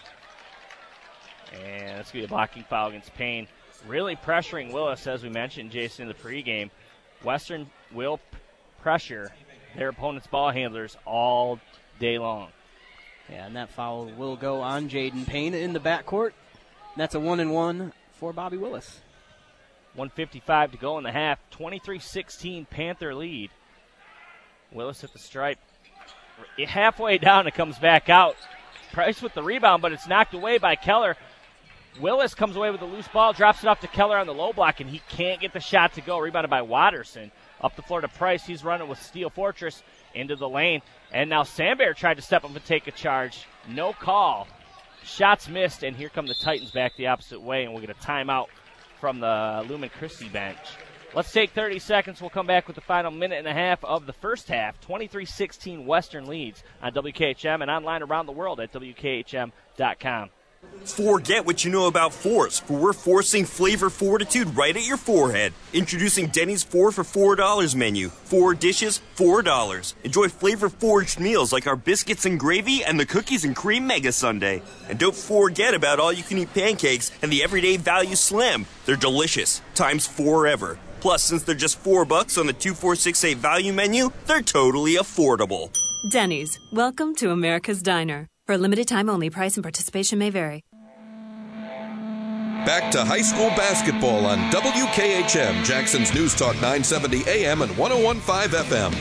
And that's going to be a blocking foul against Payne. Really pressuring Willis, as we mentioned, Jason, in the pregame. Western will pressure their opponent's ball handlers all day long. Yeah, and that foul will go on Jaden Payne in the backcourt. That's a 1-and-1 for Bobby Willis. 1:55 to go in the half. 23-16 Panther lead. Willis at the stripe. Halfway down, it comes back out. Price with the rebound, but it's knocked away by Keller. Willis comes away with a loose ball, drops it off to Keller on the low block, and he can't get the shot to go. Rebounded by Watterson. Up the floor to Price. He's running with Steel Fortress. into the lane. And now Sambear tried to step up and take a charge. No call. Shots missed, and here come the Titans back the opposite way, and we'll get a timeout from the Lumen Christi bench. Let's take 30 seconds. We'll come back with the final minute and a half of the first half. 23-16 Western leads on WKHM and online around the world at WKHM.com. Forget what you know about fours, for we're forcing flavor fortitude right at your forehead. Introducing Denny's 4 for $4 menu. 4 dishes, $4. Enjoy flavor-forged meals like our biscuits and gravy and the cookies and cream mega sundae. And don't forget about all-you-can-eat pancakes and the everyday value slim. They're delicious, times 4 ever. Plus, since they're just $4 on the 2, 4, 6, 8 value menu, they're totally affordable. Denny's, welcome to America's Diner. For a limited time only, price and participation may vary. Back to high school basketball on WKHM, Jackson's News Talk 970 AM and 101.5 FM.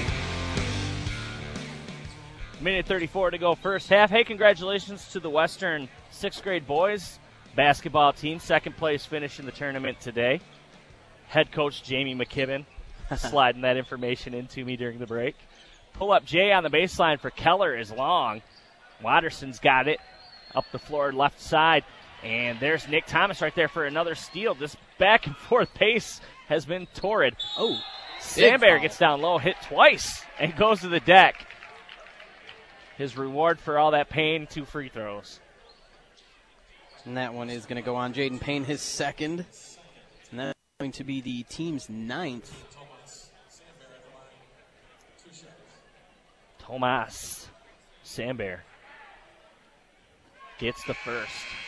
Minute 34 to go first half. Hey, congratulations to the Western 6th grade boys basketball team. Second place finish in the tournament today. Head coach Jamie McKibben sliding that information into me during the break. Pull-up Jay on the baseline for Keller is long. Watterson's got it up the floor left side. And there's Nick Thomas right there for another steal. This back and forth pace has been torrid. Oh, Sambear gets down low, hit twice, and goes to the deck. His reward for all that pain, 2 free throws. And that one is going to go on Jaden Payne, his second. And that's going to be the team's 9th. Tomas Sambear gets the first.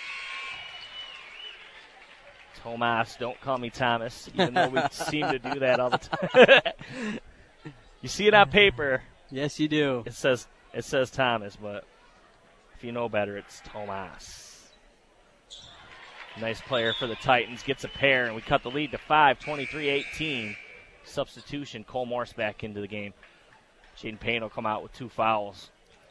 Tomas, don't call me Thomas, even though we seem to do that all the time. You see it on paper. Yes, you do. It says Thomas, but if you know better, it's Tomas. Nice player for the Titans. Gets a pair, and we cut the lead to 5, 23-18. Substitution, Cole Morse back into the game. Jaden Payne will come out with 2 fouls.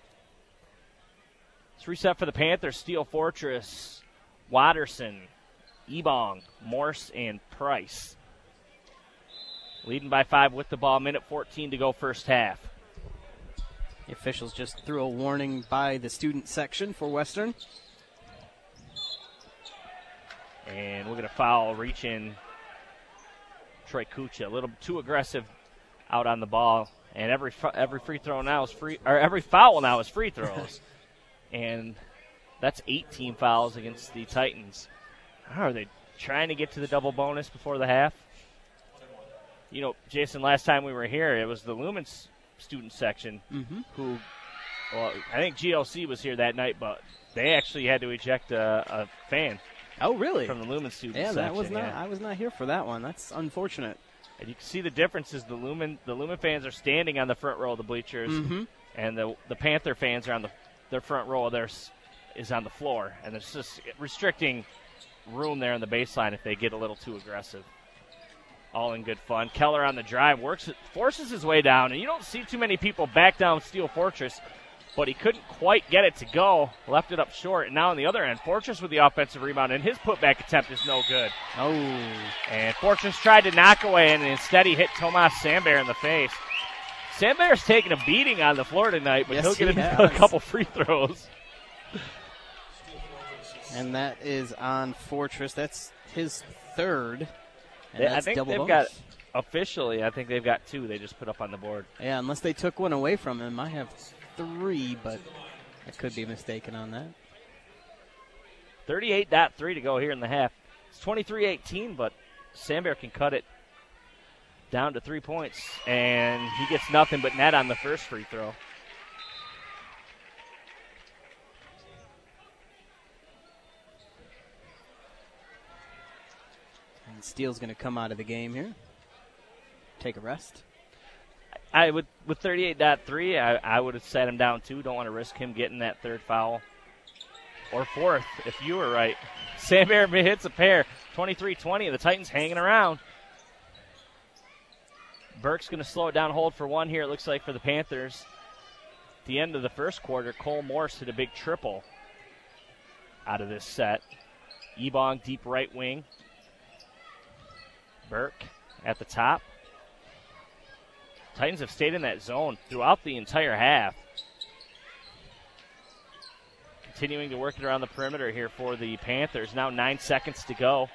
It's reset for the Panthers. Steel Fortress, Watterson, Ebong, Morse, and Price. Leading by 5 with the ball. Minute 14 to go first half. The officials just threw a warning by the student section for Western. And we're going to foul, reach in Troy Kucha. A little too aggressive out on the ball. And every free throw now is free, or every foul now is free throws. And that's 18 fouls against the Titans. Are they trying to get to the double bonus before the half? You know, Jason, last time we were here, it was the Lumen student section who, well, I think GLC was here that night, but they actually had to eject a fan. Oh, really? From the Lumen student section. Yeah, that was not. I was not here for that one. That's unfortunate. And you can see the differences. The Lumen fans are standing on the front row of the bleachers, and the Panther fans are on their front row. Theirs is on the floor, and it's just restricting room there on the baseline if they get a little too aggressive. All in good fun. Keller on the drive forces his way down, and you don't see too many people back down Steel Fortress, but he couldn't quite get it to go. Left it up short, and now on the other end, Fortress with the offensive rebound, and his putback attempt is no good. Oh. And Fortress tried to knock away, and instead he hit Tomas Sambear in the face. Sambear's taking a beating on the floor tonight, but he'll get a couple free throws. And that is on Fortress. That's his third. And I think they've got, officially, I think they've got 2 they just put up on the board. Yeah, unless they took one away from him. I have 3, but I could be mistaken on that. 38.3 to go here in the half. It's 23-18, but Sambear can cut it down to 3 points, and he gets nothing but net on the first free throw. And Steele's going to come out of the game here. Take a rest. I would, with 38.3, I would have sat him down too. Don't want to risk him getting that third foul. Or fourth, if you were right. Sambear hits a pair. 23-20, the Titans hanging around. Burke's going to slow it down, hold for one here, it looks like, for the Panthers. At the end of the first quarter, Cole Morse hit a big triple out of this set. Ebong, deep right wing. Burke at the top. Titans have stayed in that zone throughout the entire half. Continuing to work it around the perimeter here for the Panthers. Now 9 seconds to go.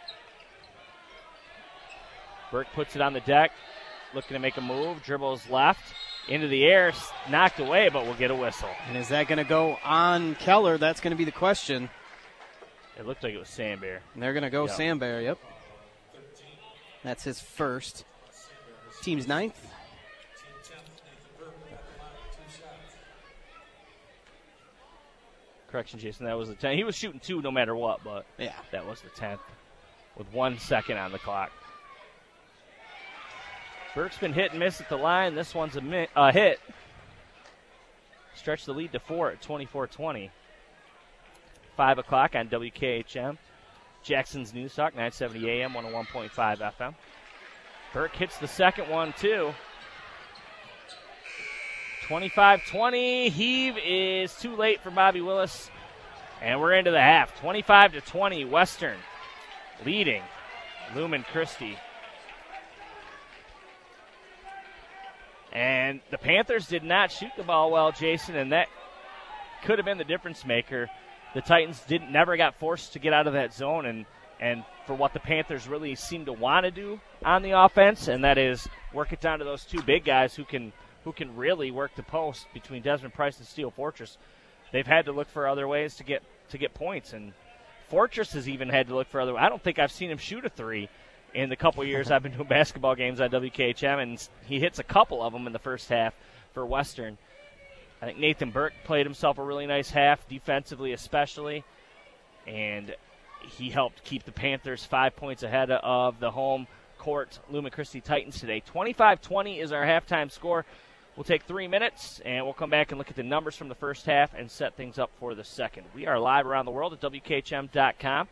Burke puts it on the deck, looking to make a move, dribbles left, into the air, knocked away, but we'll get a whistle. And is that going to go on Keller? That's going to be the question. It looked like it was Sambear. And they're going to go Sambear, yep. That's his first. Team's 9th. Correction, Jason, that was the 10th. He was shooting 2 no matter what, but yeah, that was the 10th with 1 second on the clock. Burke's been hit and miss at the line. This one's a hit. Stretch the lead to 4 at 24-20. 5 o'clock on WKHM. Jackson's News Talk, 970 AM, 101.5 FM. Burke hits the second one, too. 25-20. Heave is too late for Bobby Willis. And we're into the half. 25-20. Western leading Lumen Christi. And the Panthers did not shoot the ball well, Jason, and that could have been the difference maker. The Titans never got forced to get out of that zone, and for what the Panthers really seem to want to do on the offense, and that is work it down to those 2 big guys who can really work the post between Desmond Price and Steel Fortress. They've had to look for other ways to get points, and Fortress has even had to look for other. I don't think I've seen him shoot a 3 in the couple years I've been doing basketball games on WKHM, and he hits a couple of them in the first half for Western. I think Nathan Burke played himself a really nice half, defensively especially, and he helped keep the Panthers 5 points ahead of the home court Lumen Christi Titans today. 25-20 is our halftime score. We'll take 3 minutes, and we'll come back and look at the numbers from the first half and set things up for the second. We are live around the world at WKHM.com,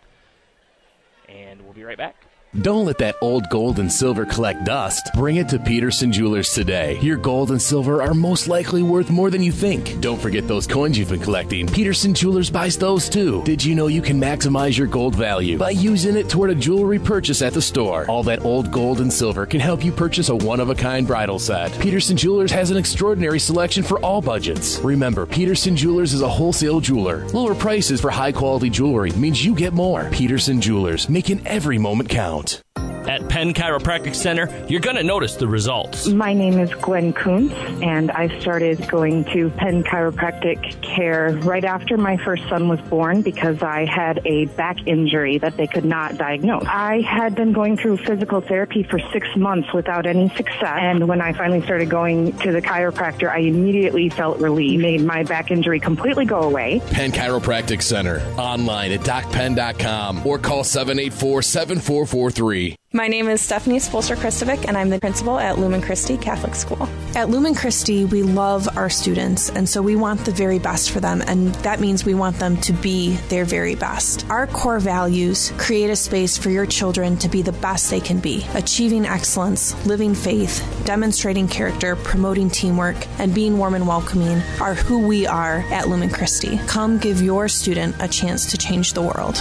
and we'll be right back. Don't let that old gold and silver collect dust. Bring it to Peterson Jewelers today. Your gold and silver are most likely worth more than you think. Don't forget those coins you've been collecting. Peterson Jewelers buys those too. Did you know you can maximize your gold value by using it toward a jewelry purchase at the store? All that old gold and silver can help you purchase a one-of-a-kind bridal set. Peterson Jewelers has an extraordinary selection for all budgets. Remember, Peterson Jewelers is a wholesale jeweler. Lower prices for high-quality jewelry means you get more. Peterson Jewelers, making every moment count. At Penn Chiropractic Center, you're going to notice the results. My name is Gwen Kuntz, and I started going to Penn Chiropractic Care right after my first son was born because I had a back injury that they could not diagnose. I had been going through physical therapy for 6 months without any success, and when I finally started going to the chiropractor, I immediately felt relief. Made my back injury completely go away. Penn Chiropractic Center, online at docpenn.com or call 784-7443. My name is Stephanie Spolster-Kristovic, and I'm the principal at Lumen Christi Catholic School. At Lumen Christi, we love our students, and so we want the very best for them, and that means we want them to be their very best. Our core values create a space for your children to be the best they can be, achieving excellence, living faith, demonstrating character, promoting teamwork, and being warm and welcoming are who we are at Lumen Christi. Come give your student a chance to change the world.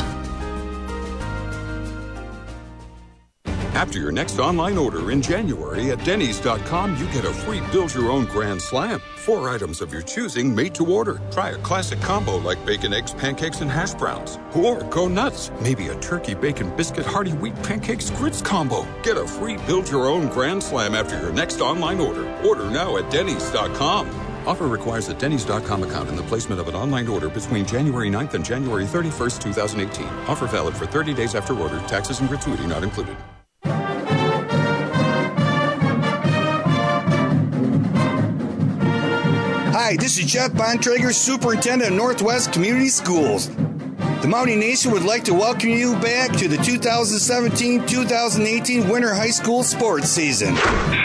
After your next online order in January at Denny's.com, you get a free build-your-own Grand Slam. 4 items of your choosing made to order. Try a classic combo like bacon, eggs, pancakes, and hash browns. Or go nuts. Maybe a turkey, bacon, biscuit, hearty wheat pancakes, grits combo. Get a free build-your-own Grand Slam after your next online order. Order now at Denny's.com. Offer requires a Denny's.com account and the placement of an online order between January 9th and January 31st, 2018. Offer valid for 30 days after order. Taxes and gratuity not included. Hi, this is Jeff Bontrager, Superintendent of Northwest Community Schools. The Mountie Nation would like to welcome you back to the 2017-2018 Winter High School sports season.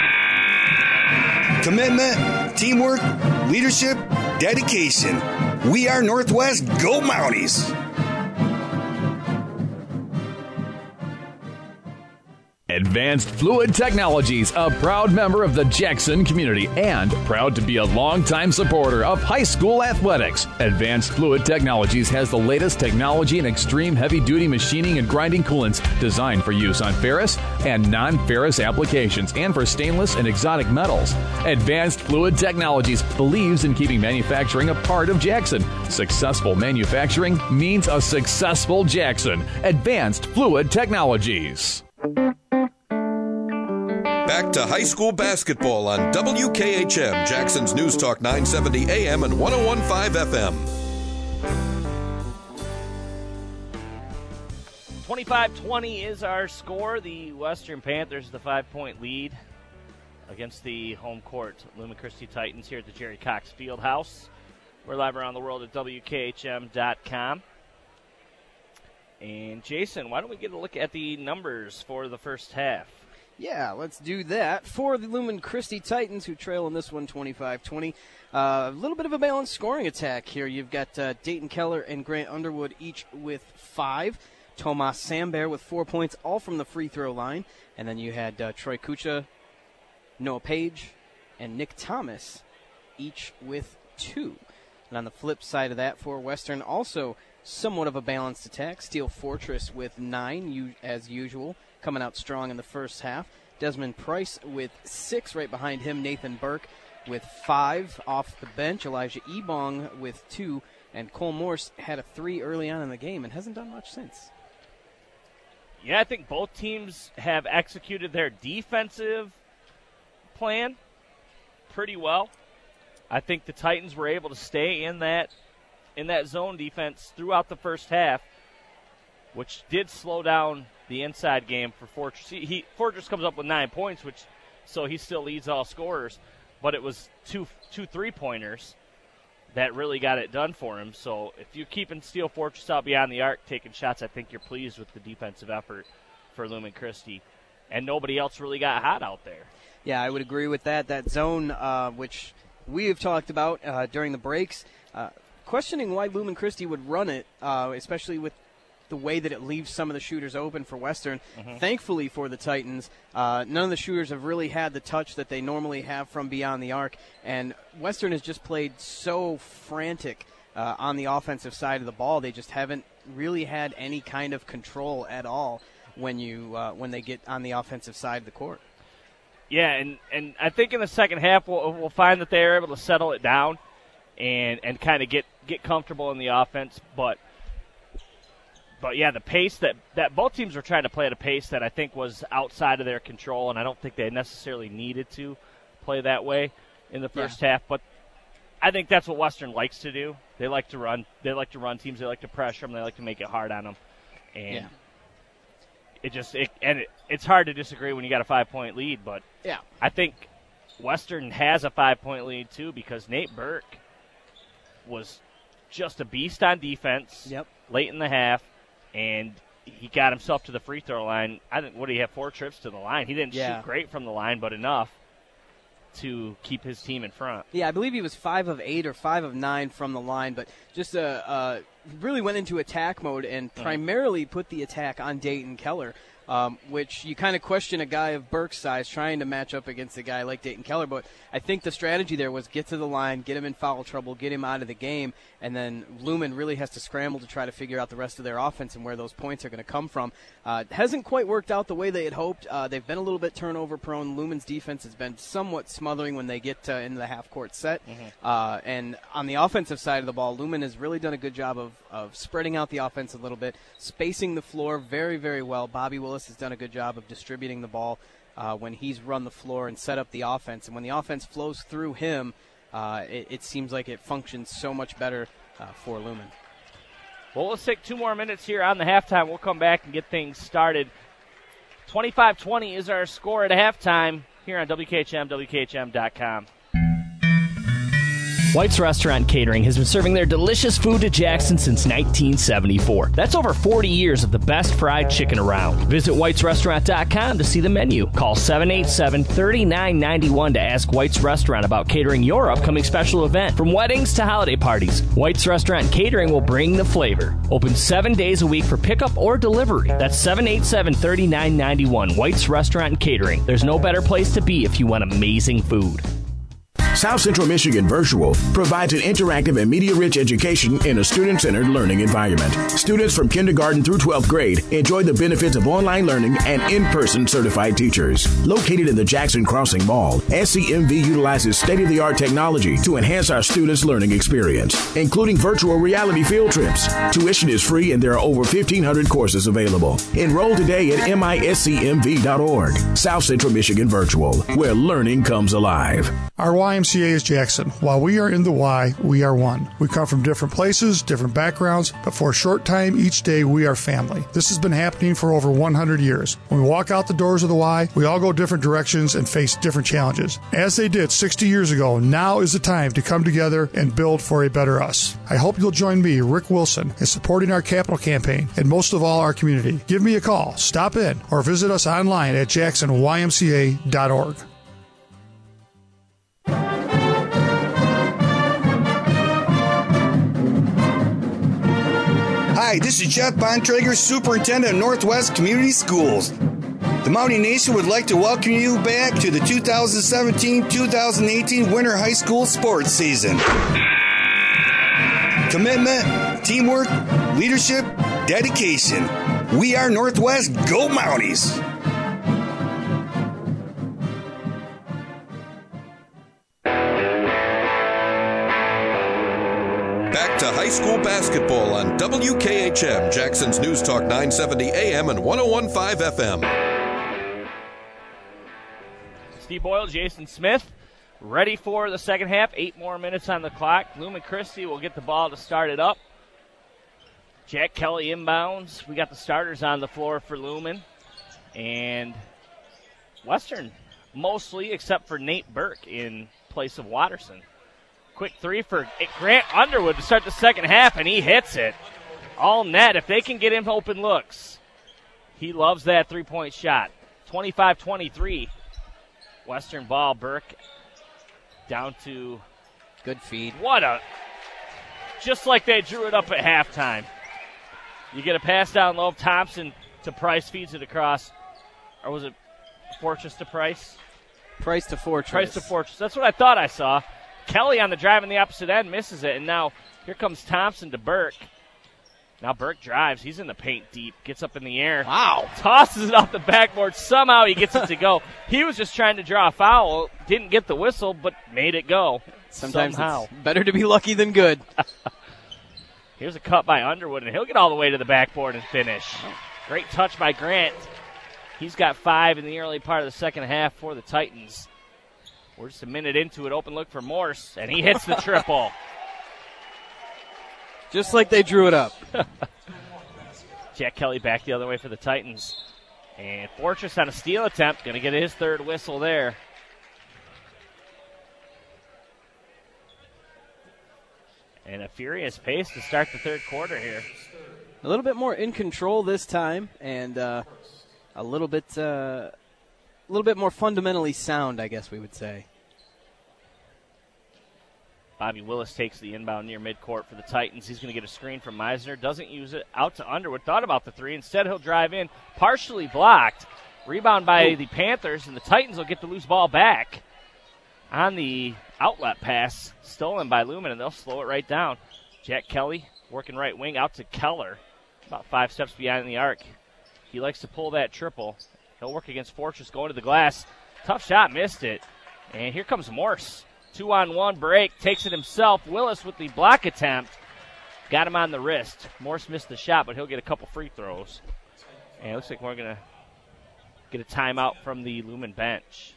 Commitment, teamwork, leadership, dedication. We are Northwest. Go Mounties! Advanced Fluid Technologies, a proud member of the Jackson community and proud to be a longtime supporter of high school athletics. Advanced Fluid Technologies has the latest technology in extreme heavy-duty machining and grinding coolants designed for use on ferrous and non-ferrous applications and for stainless and exotic metals. Advanced Fluid Technologies believes in keeping manufacturing a part of Jackson. Successful manufacturing means a successful Jackson. Advanced Fluid Technologies. Back to high school basketball on WKHM, Jackson's News Talk 970 AM and 101.5 FM. 25-20 is our score. The Western Panthers, the 5-point lead against the home court Lumen Christi Titans here at the Jerry Cox Fieldhouse. We're live around the world at WKHM.com. And Jason, why don't we get a look at the numbers for the first half? Yeah, let's do that. For the Lumen Christi Titans, who trail in this one 25-20, a little bit of a balanced scoring attack here. You've got Dayton Keller and Grant Underwood each with 5. Tomas Samber with 4 points, all from the free throw line. And then you had Troy Kucha, Noah Page, and Nick Thomas, each with 2. And on the flip side of that, for Western, also somewhat of a balanced attack. Steel Fortress with 9, as usual, coming out strong in the first half. Desmond Price with 6. Right behind him, Nathan Burke with 5 off the bench. Elijah Ebong with 2. And Cole Morse had a 3 early on in the game and hasn't done much since. Yeah, I think both teams have executed their defensive plan pretty well. I think the Titans were able to stay in that zone defense throughout the first half, which did slow down the inside game for Fortress. Fortress comes up with 9 points, so he still leads all scorers, but it was two 3-pointers that really got it done for him. So if you're keeping Steel Fortress out beyond the arc, taking shots, I think you're pleased with the defensive effort for Lumen Christi. And nobody else really got hot out there. Yeah, I would agree with that. That zone, which we have talked about during the breaks, questioning why Lumen Christi would run it, especially with the way that it leaves some of the shooters open for Western. Mm-hmm. Thankfully for the Titans, none of the shooters have really had the touch that they normally have from beyond the arc, and Western has just played so frantic on the offensive side of the ball. They just haven't really had any kind of control at all when they get on the offensive side of the court. Yeah, and I think in the second half we'll find that they're able to settle it down and kind of get comfortable in the offense, But yeah, the pace that both teams were trying to play at a pace that I think was outside of their control, and I don't think they necessarily needed to play that way in the first half. But I think that's what Western likes to do. They like to run. They like to run teams. They like to pressure them. They like to make it hard on them. And it's hard to disagree when you got a 5-point lead. But yeah, I think Western has a 5-point lead too because Nate Burke was just a beast on defense late in the half. And he got himself to the free throw line. I think, what did he have, 4 trips to the line? He didn't shoot great from the line, but enough to keep his team in front. Yeah, I believe he was 5 of 8 or 5 of 9 from the line, but just really went into attack mode and primarily put the attack on Dayton Keller, which you kind of question a guy of Burke's size trying to match up against a guy like Dayton Keller. But I think the strategy there was get to the line, get him in foul trouble, get him out of the game, and then Lumen really has to scramble to try to figure out the rest of their offense and where those points are going to come from. Hasn't quite worked out the way they had hoped. They've been a little bit turnover prone. Lumen's defense has been somewhat smothering when they get into the half-court set. Mm-hmm. And on the offensive side of the ball, Lumen has really done a good job of spreading out the offense a little bit, spacing the floor very, very well. Bobby Willis has done a good job of distributing the ball when he's run the floor and set up the offense. And when the offense flows through him, it seems like it functions so much better for Lumen. Well, let's take 2 more minutes here on the halftime. We'll come back and get things started. 25-20 is our score at halftime here on WKHM, WKHM.com. White's Restaurant Catering has been serving their delicious food to Jackson since 1974. That's over 40 years of the best fried chicken around. Visit whitesrestaurant.com to see the menu. Call 787-3991 to ask White's Restaurant about catering your upcoming special event. From weddings to holiday parties, White's Restaurant Catering will bring the flavor. Open 7 days a week for pickup or delivery. That's 787-3991. White's Restaurant Catering. There's no better place to be if you want amazing food. South Central Michigan Virtual provides an interactive and media-rich education in a student-centered learning environment. Students from kindergarten through 12th grade enjoy the benefits of online learning and in-person certified teachers. Located in the Jackson Crossing Mall, SCMV utilizes state-of-the-art technology to enhance our students' learning experience, including virtual reality field trips. Tuition is free and there are over 1,500 courses available. Enroll today at miscmv.org. South Central Michigan Virtual, where learning comes alive. Our YMCA is Jackson. While we are in the Y, we are one. We come from different places, different backgrounds, but for a short time each day, we are family. This has been happening for over 100 years. When we walk out the doors of the Y, we all go different directions and face different challenges. As they did 60 years ago, now is the time to come together and build for a better us. I hope you'll join me, Rick Wilson, in supporting our capital campaign and most of all our community. Give me a call, stop in, or visit us online at jacksonymca.org. Hi, this is Jeff Bontrager, Superintendent of Northwest Community Schools. The Mountie Nation would like to welcome you back to the 2017-2018 Winter High School sports season. Commitment, teamwork, leadership, dedication. We are Northwest. Go Mounties! Back to high school basketball on WKHM, Jackson's News Talk 970 AM and 101.5 FM. Steve Boyle, Jason Smith, ready for the second half. 8 more minutes on the clock. Lumen Christi will get the ball to start it up. Jack Kelly inbounds. We got the starters on the floor for Lumen. And Western, mostly, except for Nate Burke in place of Watterson. Quick three for Grant Underwood to start the second half, and he hits it. All net. If they can get him open looks, he loves that three-point shot. 25-23. Western ball. Burke down to good feed. Just like they drew it up at halftime. You get a pass down low. Thompson to Price, feeds it across. Or was it Fortress to Price? Price to Fortress. Price to Fortress. That's what I thought I saw. Kelly on the drive in the opposite end misses it, and now here comes Thompson to Burke. Now Burke drives. He's in the paint deep. Gets up in the air. Wow. Tosses it off the backboard. Somehow he gets it to go. He was just trying to draw a foul. Didn't get the whistle, but made it go. Sometimes somehow. It's better to be lucky than good. Here's a cut by Underwood, and he'll get all the way to the backboard and finish. Great touch by Grant. He's got 5 in the early part of the second half for the Titans. We're just a minute into it. Open look for Morse, and he hits the triple. Just like they drew it up. Jack Kelly back the other way for the Titans. And Fortress on a steal attempt. Going to get his third whistle there. And a furious pace to start the third quarter here. A little bit more in control this time, and a little bit more fundamentally sound, I guess we would say. Bobby Willis takes the inbound near midcourt for the Titans. He's going to get a screen from Meisner. Doesn't use it. Out to Underwood. Thought about the three. Instead, he'll drive in. Partially blocked. Rebound by the Panthers, and the Titans will get the loose ball back on the outlet pass. Stolen by Lumen, and they'll slow it right down. Jack Kelly working right wing out to Keller. About 5 steps behind the arc. He likes to pull that triple. He'll work against Fortress going to the glass. Tough shot, missed it. And here comes Morse. 2-on-1 break, takes it himself. Willis with the block attempt. Got him on the wrist. Morse missed the shot, but he'll get a couple free throws. And it looks like we're going to get a timeout from the Lumen bench.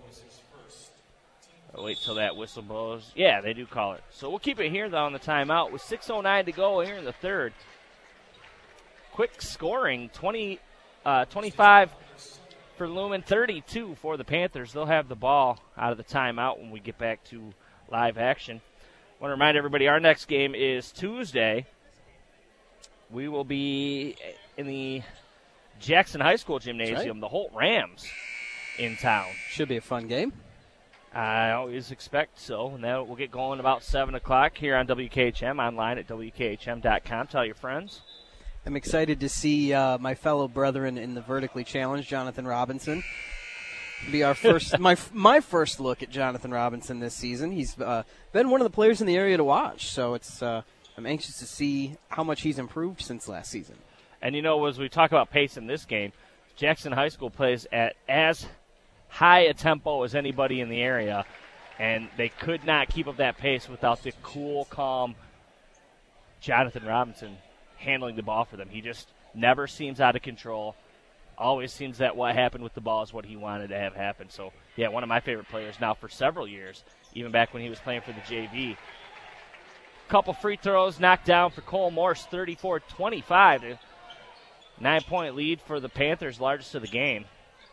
I'll wait till that whistle blows. Yeah, they do call it. So we'll keep it here, though, on the timeout with 6:09 to go here in the third. Quick scoring, 25 for Lumen, 32 for the Panthers. They'll have the ball out of the timeout when we get back to live action. want to remind everybody our next game is Tuesday. We will be in the Jackson High School Gymnasium, right. the Holt Rams in town. Should be a fun game. I always expect so. And that will get going about 7 o'clock here on WKHM, online at WKHM.com. Tell your friends. I'm excited to see my fellow brethren in the vertically challenged, Jonathan Robinson. It'll be our first, my first look at Jonathan Robinson this season. He's been one of the players in the area to watch, so it's I'm anxious to see how much he's improved since last season. And, as we talk about pace in this game, Jackson High School plays at as high a tempo as anybody in the area, and they could not keep up that pace without the cool, calm Jonathan Robinson handling the ball for them. He just never seems out of control. Always seems that what happened with the ball is what he wanted to have happen. So, yeah, one of my favorite players now for several years, even back when he was playing for the JV. Couple free throws knocked down for Cole Morse, 34-25. 9-point lead for the Panthers, largest of the game.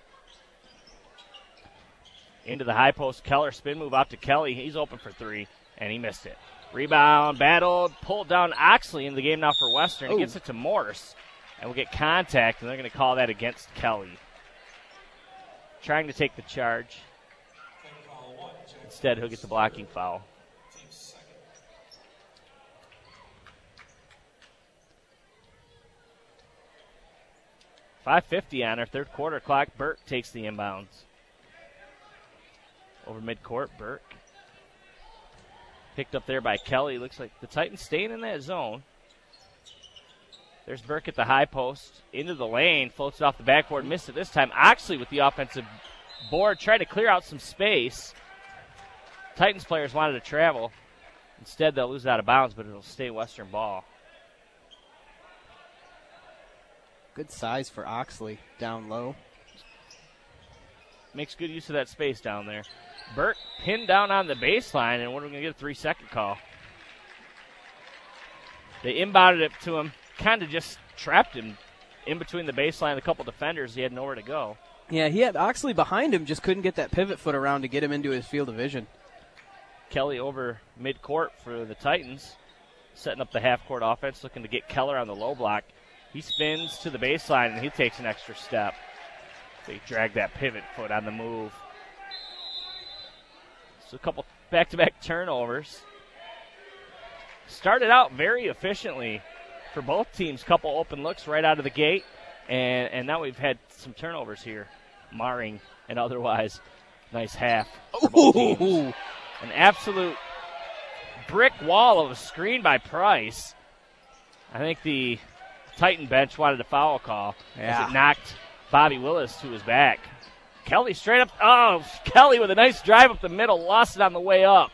Into the high post, Keller spin move out to Kelly. He's open for three, and he missed it. Rebound, battled, pulled down Oxley in the game now for Western. He gets it to Morse, and we'll get contact, and they're going to call that against Kelly. Trying to take the charge. Instead, he'll get the blocking foul. .550 on our third quarter clock. Burke takes the inbounds. Over midcourt, Burke. Picked up there by Kelly. Looks like the Titans staying in that zone. There's Burke at the high post. Into the lane. Floats it off the backboard. Missed it this time. Oxley with the offensive board. Tried to clear out some space. Titans players wanted to travel. Instead, they'll lose out of bounds, but it'll stay Western ball. Good size for Oxley down low. Makes good use of that space down there. Burke pinned down on the baseline, and we're going to get a 3-second call. They inbounded it to him, kind of just trapped him in between the baseline and a couple defenders. He had nowhere to go. Yeah, he had Oxley behind him, just couldn't get that pivot foot around to get him into his field of vision. Kelly over midcourt for the Titans, setting up the half-court offense, looking to get Keller on the low block. He spins to the baseline, and he takes an extra step. They drag that pivot foot on the move. So a couple back-to-back turnovers. Started out very efficiently for both teams. Couple open looks right out of the gate. And now we've had some turnovers here, marring an otherwise nice half for both teams. An absolute brick wall of a screen by Price. I think the Titan bench wanted a foul call as it knocked Bobby Willis to his back. Kelly straight up. Oh, Kelly with a nice drive up the middle. Lost it on the way up.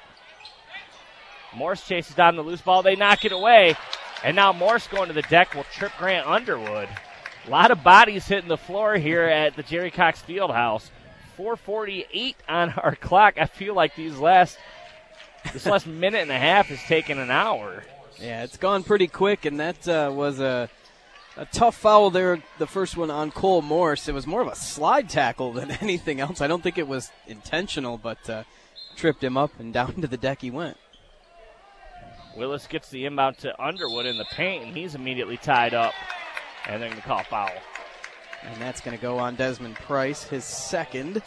Morse chases down the loose ball. They knock it away. And now Morse going to the deck will trip Grant Underwood. A lot of bodies hitting the floor here at the Jerry Cox Fieldhouse. 4:48 on our clock. I feel like this last minute and a half has taken an hour. Yeah, it's gone pretty quick, and that was a tough foul there, the first one on Cole Morse. It was more of a slide tackle than anything else. I don't think it was intentional, but tripped him up, and down to the deck he went. Willis gets the inbound to Underwood in the paint, and he's immediately tied up, and they're going to call foul. And that's going to go on Desmond Price, his second.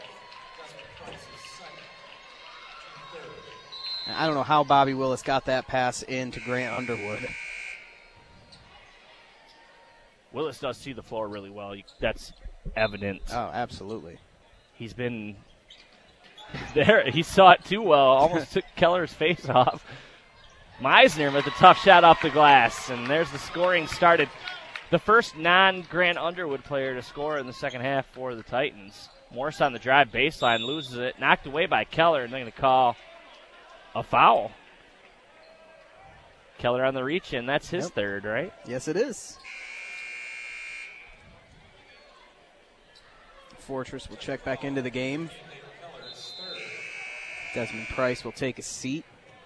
I don't know how Bobby Willis got that pass into Grant Underwood. Willis does see the floor really well. That's evident. Oh, absolutely. He's been there. He saw it too well. Almost took Keller's face off. Meisner with a tough shot off the glass. And there's the scoring started. The first non-Grant Underwood player to score in the second half for the Titans. Morse on the drive baseline, loses it. Knocked away by Keller, and they're going to call a foul. Keller on the reach, and that's his third, right? Yes, it is. Fortress will check back into the game. Desmond Price will take a seat.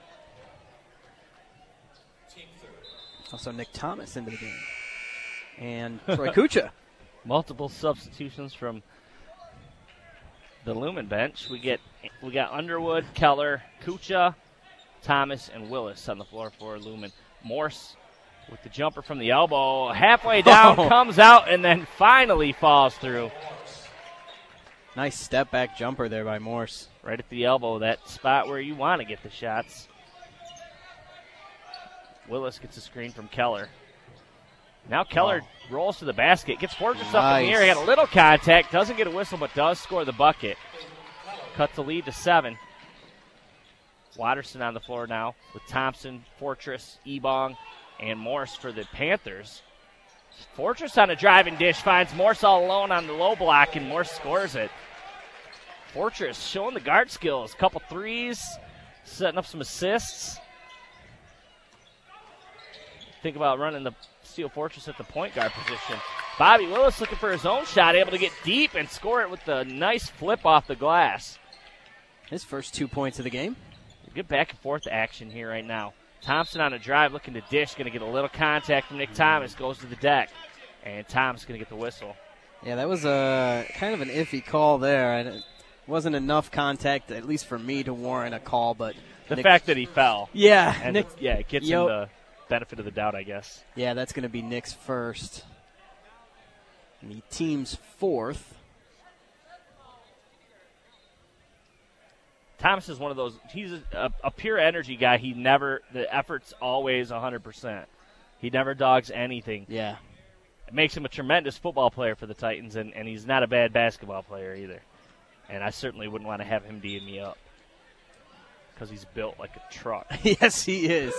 Also Nick Thomas into the game. And Troy Kucha. Multiple substitutions from the Lumen bench. We got Underwood, Keller, Kucha, Thomas, and Willis on the floor for Lumen. Morse with the jumper from the elbow. Halfway down, comes out, and then finally falls through. Nice step-back jumper there by Morse. Right at the elbow, that spot where you want to get the shots. Willis gets a screen from Keller. Now Keller rolls to the basket, gets Fortress up in the air, got a little contact, doesn't get a whistle, but does score the bucket. Cuts the lead to 7. Watterson on the floor now with Thompson, Fortress, Ebong, and Morse for the Panthers. Fortress on a driving dish finds Morse all alone on the low block, and Morse scores it. Fortress showing the guard skills. Couple threes, setting up some assists. Think about running the Steel Fortress at the point guard position. Bobby Willis looking for his own shot, able to get deep and score it with a nice flip off the glass. His first 2 points of the game. Good back and forth action here right now. Thompson on a drive looking to dish, going to get a little contact from Nick Thomas, goes to the deck, and Thomas going to get the whistle. Yeah, that was a kind of an iffy call there. It wasn't enough contact, at least for me, to warrant a call, but the fact that he fell. Yeah. And Nick, it gets him the benefit of the doubt, I guess. Yeah, that's going to be Nick's first. And the team's fourth. Thomas is one of those, he's a pure energy guy. The effort's always 100%. He never dogs anything. Yeah. It makes him a tremendous football player for the Titans, and he's not a bad basketball player either. And I certainly wouldn't want to have him D'ing me up because he's built like a truck. Yes, he is.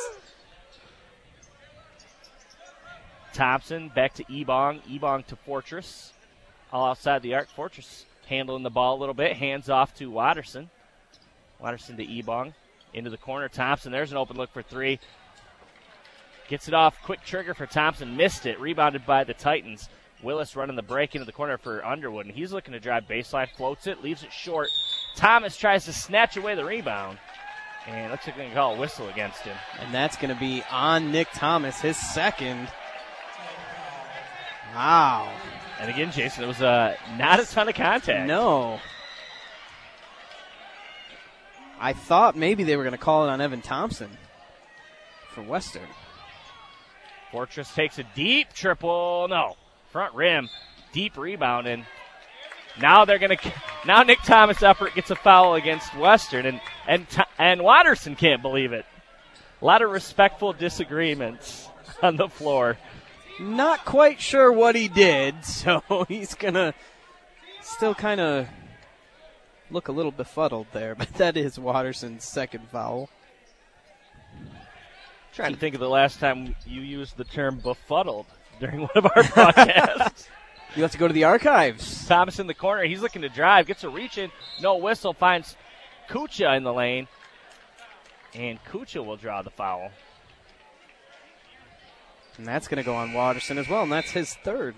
Thompson back to Ebong. Ebong to Fortress. All outside the arc. Fortress handling the ball a little bit. Hands off to Watterson. Watterson to Ebong. Into the corner. Thompson, there's an open look for 3. Gets it off. Quick trigger for Thompson. Missed it. Rebounded by the Titans. Willis running the break into the corner for Underwood. And he's looking to drive baseline. Floats it. Leaves it short. Thomas tries to snatch away the rebound. And looks like they're going to call a whistle against him. And that's going to be on Nick Thomas, his second. Wow. And again, Jason, it was not a ton of contact. No. I thought maybe they were going to call it on Evan Thompson for Western. Fortress takes a deep triple. No. Front rim. Deep rebound. And now now Nick Thomas' effort gets a foul against Western. And Watterson can't believe it. A lot of respectful disagreements on the floor. Not quite sure what he did, so he's going to still kind of look a little befuddled there, but that is Watterson's second foul. Trying to think of the last time you used the term befuddled during one of our broadcasts. You have to go to the archives. Thomas in the corner. He's looking to drive. Gets a reach in. No whistle. Finds Kucha in the lane. And Kucha will draw the foul. And that's going to go on Watterson as well, and that's his third.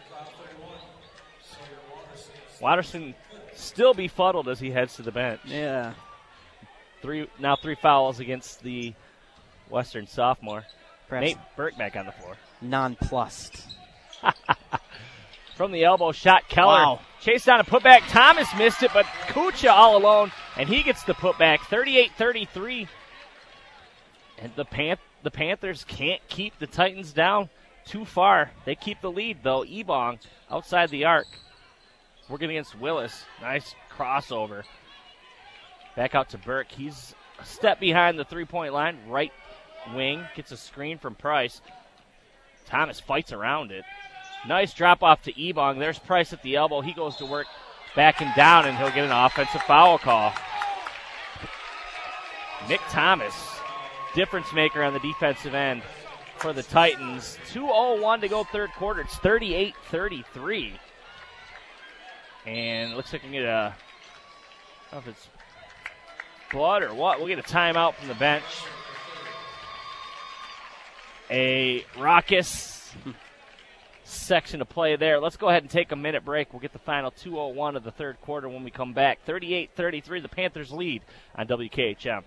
Watterson still befuddled as he heads to the bench. Yeah. Three fouls against the Western sophomore. Perhaps Nate Burke back on the floor. Nonplussed. From the elbow shot, Keller. Wow. Chased down a putback. Thomas missed it, but Kucha all alone, and he gets the putback. 38-33. And the Panthers can't keep the Titans down too far. They keep the lead, though. Ebong outside the arc. Working against Willis. Nice crossover. Back out to Burke. He's a step behind the three-point line. Right wing. Gets a screen from Price. Thomas fights around it. Nice drop off to Ebong. There's Price at the elbow. He goes to work backing down, and he'll get an offensive foul call. Nick Thomas, difference maker on the defensive end for the Titans. 2:01 to go third quarter. It's 38-33. And it looks like we can get I don't know if it's blood or what. We'll get a timeout from the bench. A raucous section of play there. Let's go ahead and take a minute break. We'll get the final 2:01 of the third quarter when we come back. 38-33, the Panthers lead on WKHM.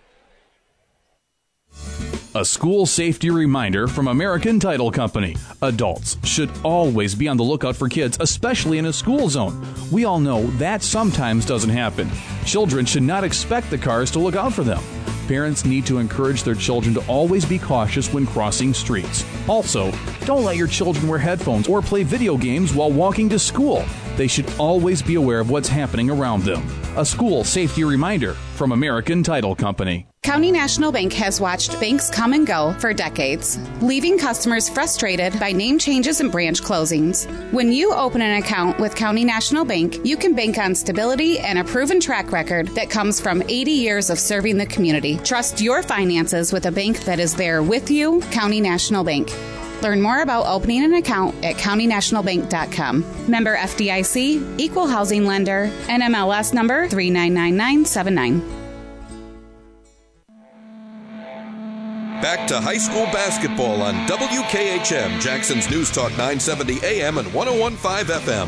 A school safety reminder from American Title Company. Adults should always be on the lookout for kids, especially in a school zone. We all know that sometimes doesn't happen. Children should not expect the cars to look out for them. Parents need to encourage their children to always be cautious when crossing streets. Also, don't let your children wear headphones or play video games while walking to school. They should always be aware of what's happening around them. A school safety reminder from American Title Company. County National Bank has watched banks come and go for decades, leaving customers frustrated by name changes and branch closings. When you open an account with County National Bank, you can bank on stability and a proven track record that comes from 80 years of serving the community. Trust your finances with a bank that is there with you, County National Bank. Learn more about opening an account at countynationalbank.com. Member FDIC, Equal Housing Lender, NMLS number 399979. Back to high school basketball on WKHM, Jackson's News Talk 970 AM and 101.5 FM.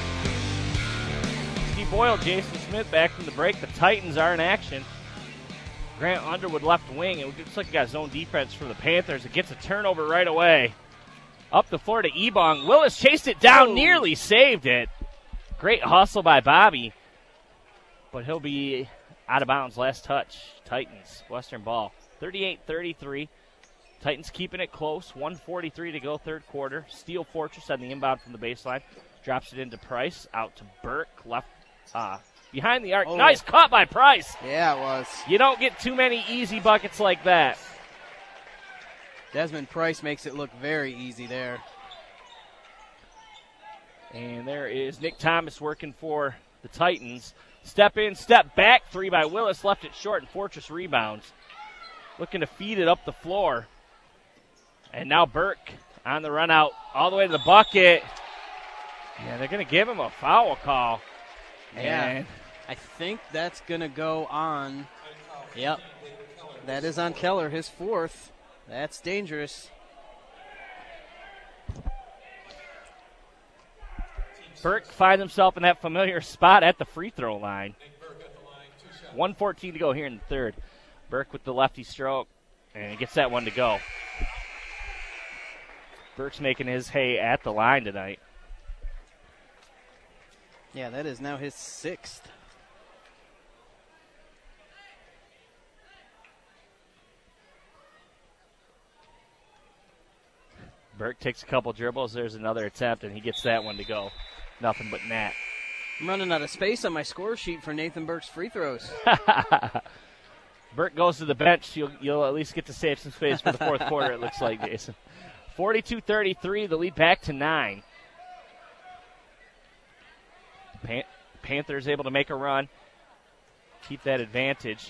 Steve Boyle, Jason Smith back from the break. The Titans are in action. Grant Underwood left wing. It looks like he got zone defense for the Panthers. It gets a turnover right away. Up the floor to Ebong. Willis chased it down, nearly saved it. Great hustle by Bobby. But he'll be out of bounds. Last touch. Titans, Western ball. 38-33. Titans keeping it close. 1:43 to go, third quarter. Steel Fortress on the inbound from the baseline. Drops it into Price. Out to Burke. Left behind the arc. Oh. Nice cut by Price. Yeah, it was. You don't get too many easy buckets like that. Desmond Price makes it look very easy there. And there is Nick Thomas working for the Titans. Step in, step back. Three by Willis. Left it short, and Fortress rebounds. Looking to feed it up the floor. And now Burke on the run out all the way to the bucket. Yeah, they're going to give him a foul call. Yeah, and I think that's going to go on. Yep, that is on Keller, his fourth. That's dangerous. Burke finds himself in that familiar spot at the free throw line. 1:14 to go here in the third. Burke with the lefty stroke, and he gets that one to go. Burke's making his hay at the line tonight. Yeah, that is now his sixth. Burke takes a couple dribbles. There's another attempt, and he gets that one to go. Nothing but net. I'm running out of space on my score sheet for Nathan Burke's free throws. Burke goes to the bench. You'll at least get to save some space for the fourth quarter, it looks like, Jason. 42-33, the lead back to 9. Panthers able to make a run, keep that advantage.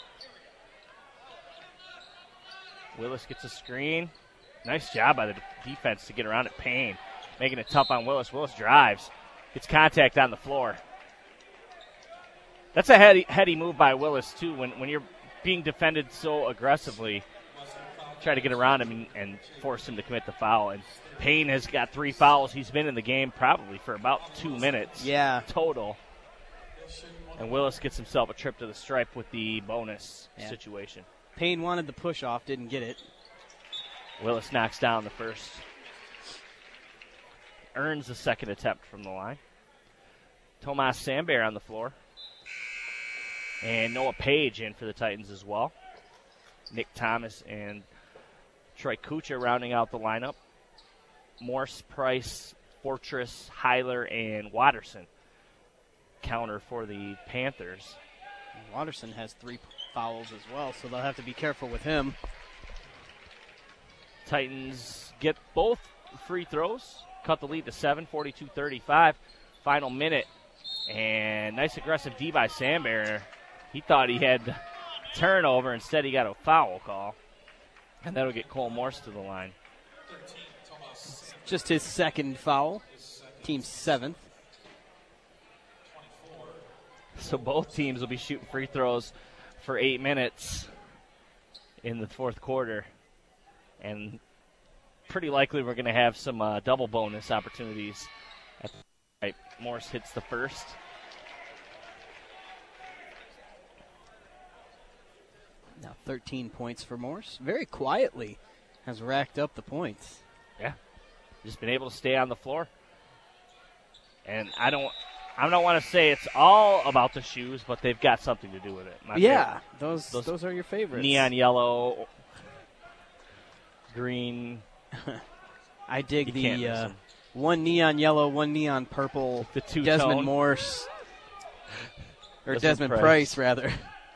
Willis gets a screen. Nice job by the defense to get around it. Payne making it tough on Willis. Willis drives, gets contact on the floor. That's a heady move by Willis, too, when you're being defended so aggressively. Try to get around him and force him to commit the foul. And Payne has got 3 fouls. He's been in the game probably for about 2 minutes total. And Willis gets himself a trip to the stripe with the bonus situation. Payne wanted the push-off, didn't get it. Willis knocks down the first. Earns the second attempt from the line. Tomas Sambear on the floor. And Noah Page in for the Titans as well. Nick Thomas and Troy Kucha rounding out the lineup. Morse, Price, Fortress, Heiler, and Watterson counter for the Panthers. Watterson has 3 fouls as well, so they'll have to be careful with him. Titans get both free throws, cut the lead to 7, 42-35. Final minute, and nice aggressive D by Sambear. He thought he had turnover. Instead, he got a foul call, and that'll get Cole Morse to the line. Just his second foul, team's 7th. So both teams will be shooting free throws for 8 minutes in the fourth quarter. And pretty likely we're going to have some double bonus opportunities. Right, Morse hits the first. Now 13 points for Morse. Very quietly has racked up the points. Yeah. Just been able to stay on the floor. And I don't I don't want to say it's all about the shoes, but they've got something to do with it. Those are your favorites. Neon yellow, green. I dig the one neon yellow, one neon purple. The two-tone. Desmond Morse. Or Desmond Price, rather.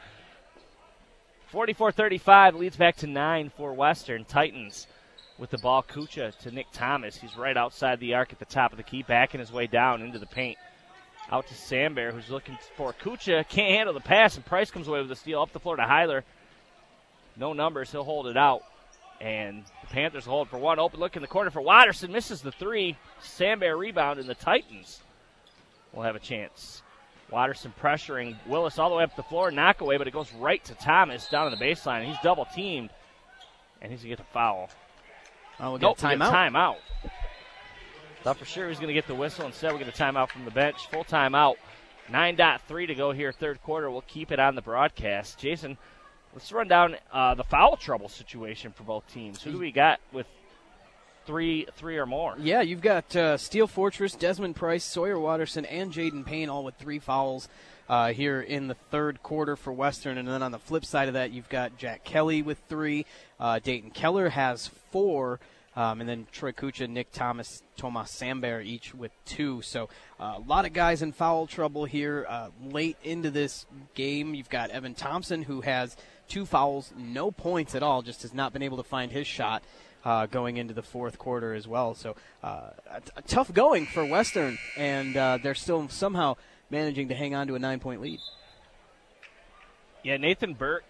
44-35 leads back to 9 for Western. Titans with the ball. Kucha to Nick Thomas. He's right outside the arc at the top of the key, backing his way down into the paint. Out to Sambear, who's looking for Kucha. Can't handle the pass, and Price comes away with a steal. Up the floor to Heiler. No numbers. He'll hold it out. And the Panthers hold for one. Open look in the corner for Watterson. Misses the three. Sambear rebound, and the Titans will have a chance. Watterson pressuring Willis all the way up the floor. Knock away, but it goes right to Thomas down on the baseline. He's double teamed, and he's going to get the foul. Oh, we'll get a timeout. Thought for sure he was going to get the whistle. Instead, we get a timeout from the bench. Full timeout. 9.3 to go here, third quarter. We'll keep it on the broadcast. Jason, let's run down the foul trouble situation for both teams. Who do we got with three or more? Yeah, you've got Steel Fortress, Desmond Price, Sawyer Watterson, and Jaden Payne all with 3 fouls here in the third quarter for Western. And then on the flip side of that, you've got Jack Kelly with 3. Dayton Keller has 4. And then Troy Kucha, Nick Thomas, Tomas Sambear each with 2. So a lot of guys in foul trouble here late into this game. You've got Evan Thompson, who has 2 fouls, no points at all, just has not been able to find his shot going into the fourth quarter as well. So a tough going for Western, and they're still somehow managing to hang on to a 9-point lead. Yeah, Nathan Burke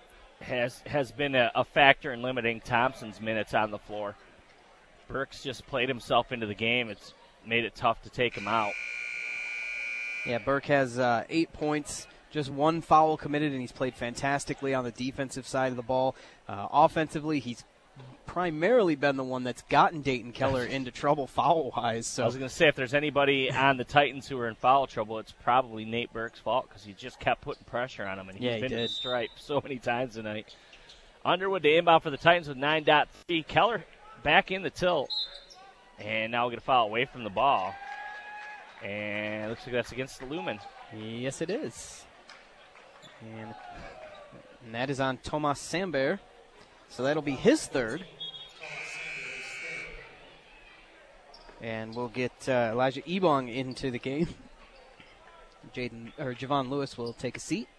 has been a factor in limiting Thompson's minutes on the floor. Burke's just played himself into the game. It's made it tough to take him out. Yeah, Burke has 8 points, just 1 foul committed, and he's played fantastically on the defensive side of the ball. Offensively, he's primarily been the one that's gotten Dayton Keller into trouble foul-wise. So I was going to say, if there's anybody on the Titans who are in foul trouble, it's probably Nate Burke's fault because he just kept putting pressure on him, and he's been to the stripe so many times tonight. Underwood to inbound for the Titans with 9.3. Keller back in the tilt, and now we'll get a foul away from the ball. And it looks like that's against the Lumen. Yes, it is. And that is on Tomas Sambear. So that'll be his third. And we'll get Elijah Ebong into the game. Javon Lewis will take a seat.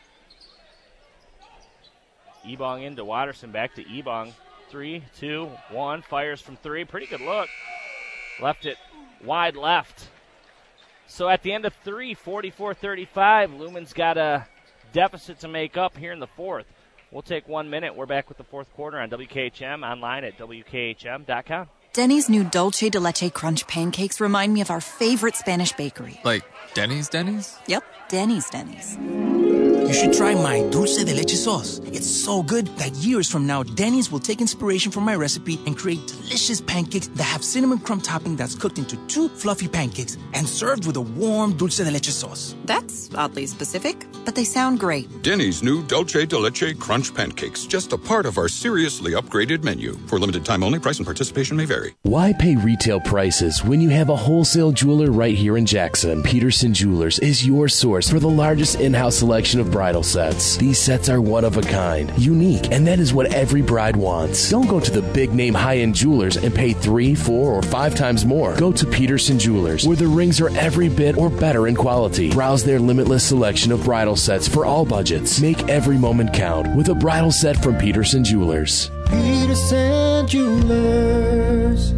Ebong into Watterson, back to Ebong. 3, 2, 1, fires from 3. Pretty good look. Left it wide left. So at the end of 3, 44-35, Lumen's got a deficit to make up here in the fourth. We'll take 1 minute. We're back with the fourth quarter on WKHM, online at WKHM.com. Denny's new Dulce de Leche Crunch pancakes remind me of our favorite Spanish bakery. Like Denny's? Yep, Denny's. You should try my Dulce de Leche sauce. It's so good that years from now, Denny's will take inspiration from my recipe and create delicious pancakes that have cinnamon crumb topping that's cooked into 2 fluffy pancakes and served with a warm Dulce de Leche sauce. That's oddly specific, but they sound great. Denny's new Dulce de Leche Crunch Pancakes, just a part of our seriously upgraded menu. For limited time only, price and participation may vary. Why pay retail prices when you have a wholesale jeweler right here in Jackson? Peterson Jewelers is your source for the largest in-house selection of bridal sets. These sets are one of a kind, unique, and that is what every bride wants. Don't go to the big-name high-end jewelers and pay 3, 4, or 5 times more. Go to Peterson Jewelers, where the rings are every bit or better in quality. Browse their limitless selection of bridal sets for all budgets. Make every moment count with a bridal set from Peterson Jewelers. Peterson Jewelers.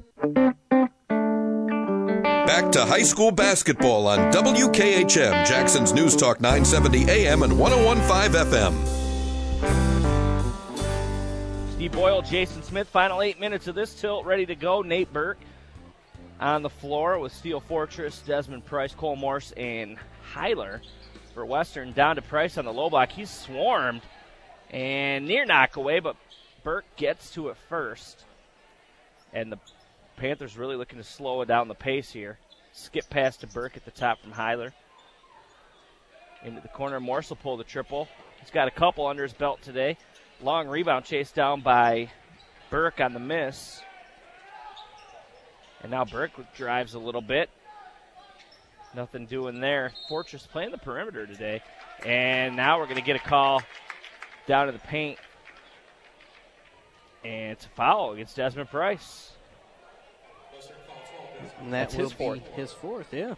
Back to high school basketball on WKHM, Jackson's News Talk 970 AM and 101.5 FM. Steve Boyle, Jason Smith, final 8 minutes of this tilt, ready to go. Nate Burke on the floor with Steel Fortress, Desmond Price, Cole Morse, and Heiler for Western. Down to Price on the low block. He's swarmed and near knock away, but Burke gets to it first. And the Panthers really looking to slow down the pace here. Skip pass to Burke at the top from Heiler. Into the corner, Morse will pull the triple. He's got a couple under his belt today. Long rebound chased down by Burke on the miss. And now Burke drives a little bit. Nothing doing there. Fortress playing the perimeter today. And now we're going to get a call down to the paint. And it's a foul against Desmond Price. And that's his fourth. His fourth, yeah.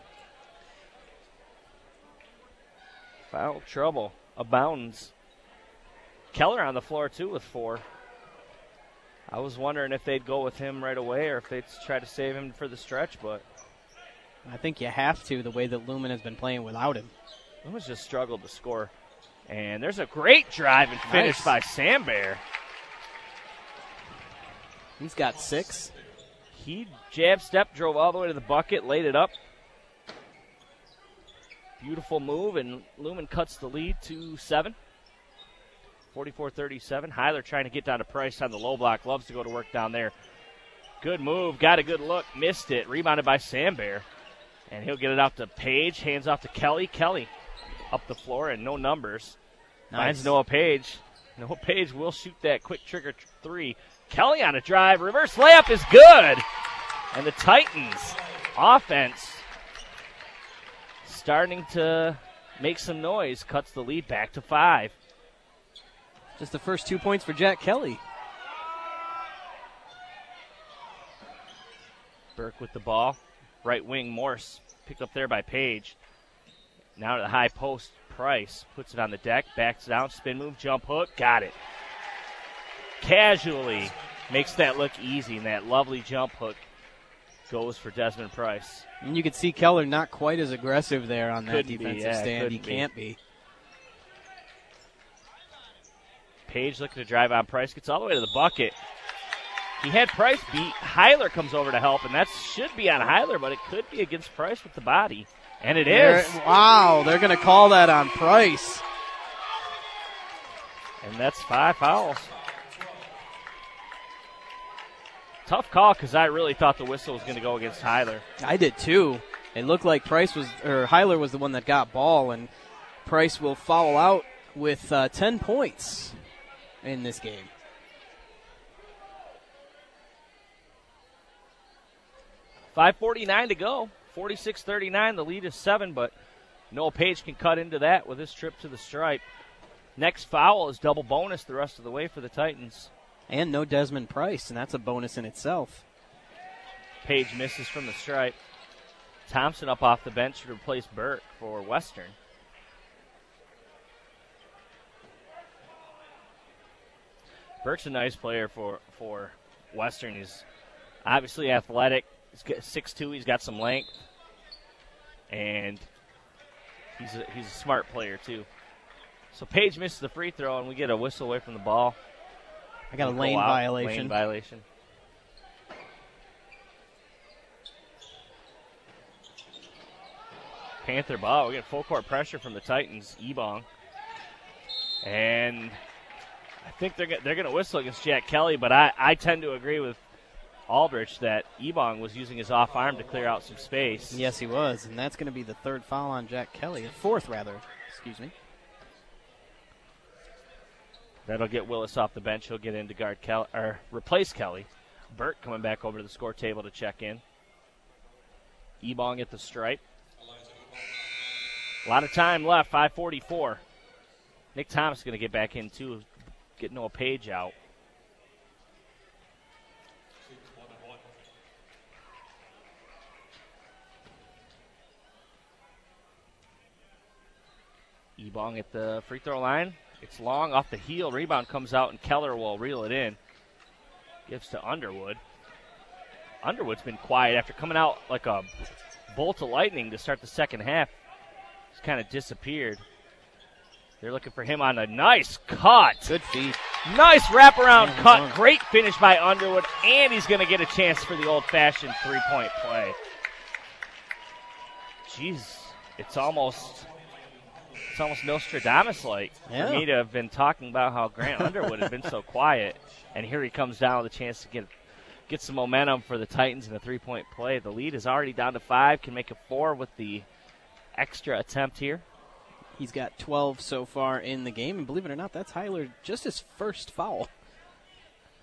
Foul trouble abounds. Keller on the floor, too, with 4. I was wondering if they'd go with him right away or if they'd try to save him for the stretch, but I think you have to, the way that Lumen has been playing without him. Lumen's just struggled to score. And there's a great drive and finish by Sambear. He's got 6. He jab step, drove all the way to the bucket, laid it up. Beautiful move, and Lumen cuts the lead to 7. 44-37. Heiler trying to get down to Price on the low block. Loves to go to work down there. Good move. Got a good look. Missed it. Rebounded by Sambear. And he'll get it out to Page. Hands off to Kelly. Kelly up the floor and no numbers. Finds Noah Page. Noah Page will shoot that quick trigger 3. Kelly on a drive. Reverse layup is good. And the Titans offense starting to make some noise. Cuts the lead back to 5. Just the first 2 points for Jack Kelly. Burke with the ball. Right wing, Morse picked up there by Page. Now to the high post, Price puts it on the deck, backs down, spin move, jump hook, got it. Casually makes that look easy, and that lovely jump hook goes for Desmond Price. And you can see Keller not quite as aggressive there on that defensive stand. He can't be. Page looking to drive on Price, gets all the way to the bucket. He had Price beat. Heiler comes over to help, and that should be on Heiler, but it could be against Price with the body. And it is. Wow, they're going to call that on Price. And that's 5 fouls. Tough call because I really thought the whistle was going to go against Heiler. I did too. It looked like Heiler was the one that got ball, and Price will foul out with 10 points in this game. $5:49 to go. 46-39. The lead is 7, but Noah Page can cut into that with his trip to the stripe. Next foul is double bonus the rest of the way for the Titans. And no Desmond Price, and that's a bonus in itself. Page misses from the stripe. Thompson up off the bench to replace Burke for Western. Burke's a nice player for Western. He's obviously athletic. He's got 6'2". He's got some length, and he's a smart player too. So Page misses the free throw, and we get a whistle away from the ball. I got a lane violation. Lane violation. Panther ball. We get full court pressure from the Titans. Ebong, and I think they're going to whistle against Jack Kelly, but I tend to agree with Aldrich that Ebong was using his off arm to clear out some space. Yes, he was, and that's going to be the third foul on Jack Kelly. Fourth, rather. Excuse me. That'll get Willis off the bench. He'll get in to guard Kelly, or replace Kelly. Burke coming back over to the score table to check in. Ebong at the stripe. A lot of time left, 5:44. Nick Thomas is going to get back in, too, get Noah Page out. Ebong at the free throw line. It's long off the heel. Rebound comes out, and Keller will reel it in. Gives to Underwood. Underwood's been quiet after coming out like a bolt of lightning to start the second half. He's kind of disappeared. They're looking for him on a nice cut. Good feed. Nice wraparound cut. Great finish by Underwood, and he's going to get a chance for the old-fashioned three-point play. Jeez, it's almost Nostradamus-like for me to have been talking about how Grant Underwood has been so quiet, and here he comes down with a chance to get some momentum for the Titans in a three-point play. The lead is already down to 5, can make it 4 with the extra attempt here. He's got 12 so far in the game, and believe it or not, that's Heiler just his first foul.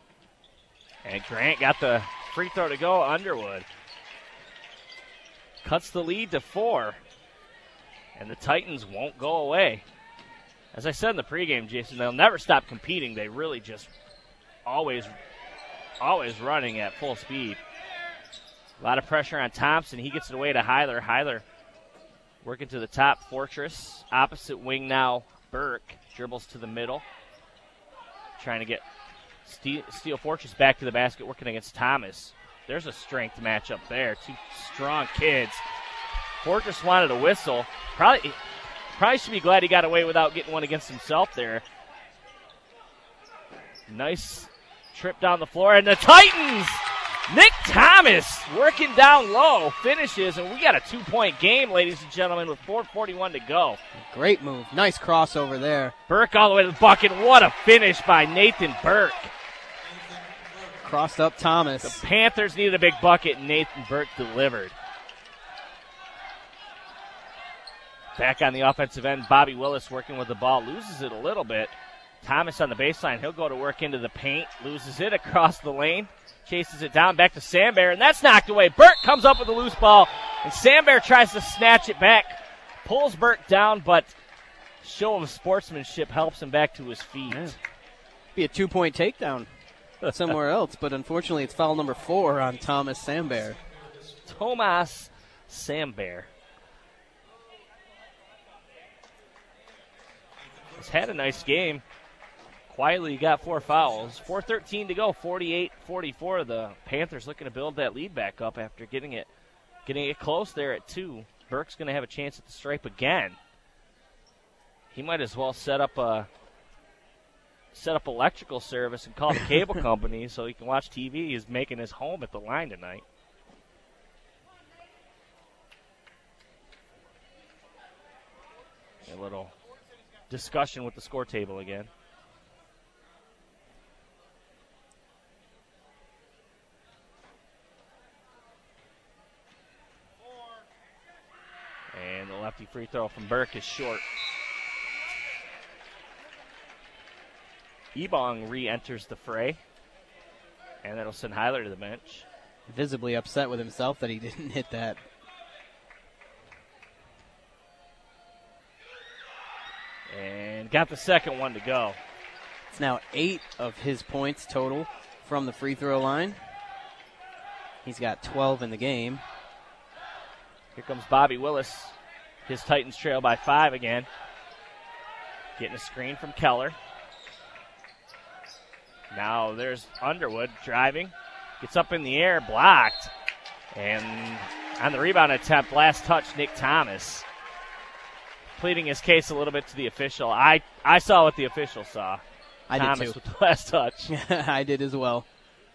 And Grant got the free throw to go. Underwood cuts the lead to 4. And the Titans won't go away. As I said in the pregame, Jason, they'll never stop competing. They really just always running at full speed. A lot of pressure on Thompson. He gets it away to Heiler. Heiler working to the top. Fortress. Opposite wing now. Burke dribbles to the middle. Trying to get Steel Fortress back to the basket, working against Thomas. There's a strength matchup there. Two strong kids. Fortress wanted a whistle. Probably should be glad he got away without getting one against himself there. Nice trip down the floor. And the Titans, Nick Thomas working down low, finishes, and we got a 2-point game, ladies and gentlemen, with 4:41 to go. Great move. Nice crossover there. Burke all the way to the bucket. What a finish by Nathan Burke. Crossed up Thomas. The Panthers needed a big bucket, and Nathan Burke delivered. Back on the offensive end, Bobby Willis working with the ball. Loses it a little bit. Thomas on the baseline. He'll go to work into the paint. Loses it across the lane. Chases it down back to Sambear, and that's knocked away. Burke comes up with a loose ball, and Sambear tries to snatch it back. Pulls Burke down, but show of sportsmanship helps him back to his feet. Yeah. Be a 2-point takedown somewhere else, but unfortunately it's foul number 4 on Thomas Sambear. Tomas Sambear. He's had a nice game. Quietly got 4 fouls. 4:13 to go, 48-44. The Panthers looking to build that lead back up after getting it close there at 2. Burke's going to have a chance at the stripe again. He might as well set up electrical service and call the cable company so he can watch TV. He's making his home at the line tonight. A little discussion with the score table again. And the lefty free throw from Burke is short. Ebong re-enters the fray. And that'll send Heiler to the bench. Visibly upset with himself that he didn't hit that. And got the second one to go. It's now 8 of his points total from the free throw line. He's got 12 in the game. Here comes Bobby Willis. His Titans trail by 5 again. Getting a screen from Keller. Now there's Underwood driving. Gets up in the air, blocked. And on the rebound attempt, last touch, Nick Thomas. Pleading his case a little bit to the official. I saw what the official saw. Thomas did too. With the last touch. I did as well.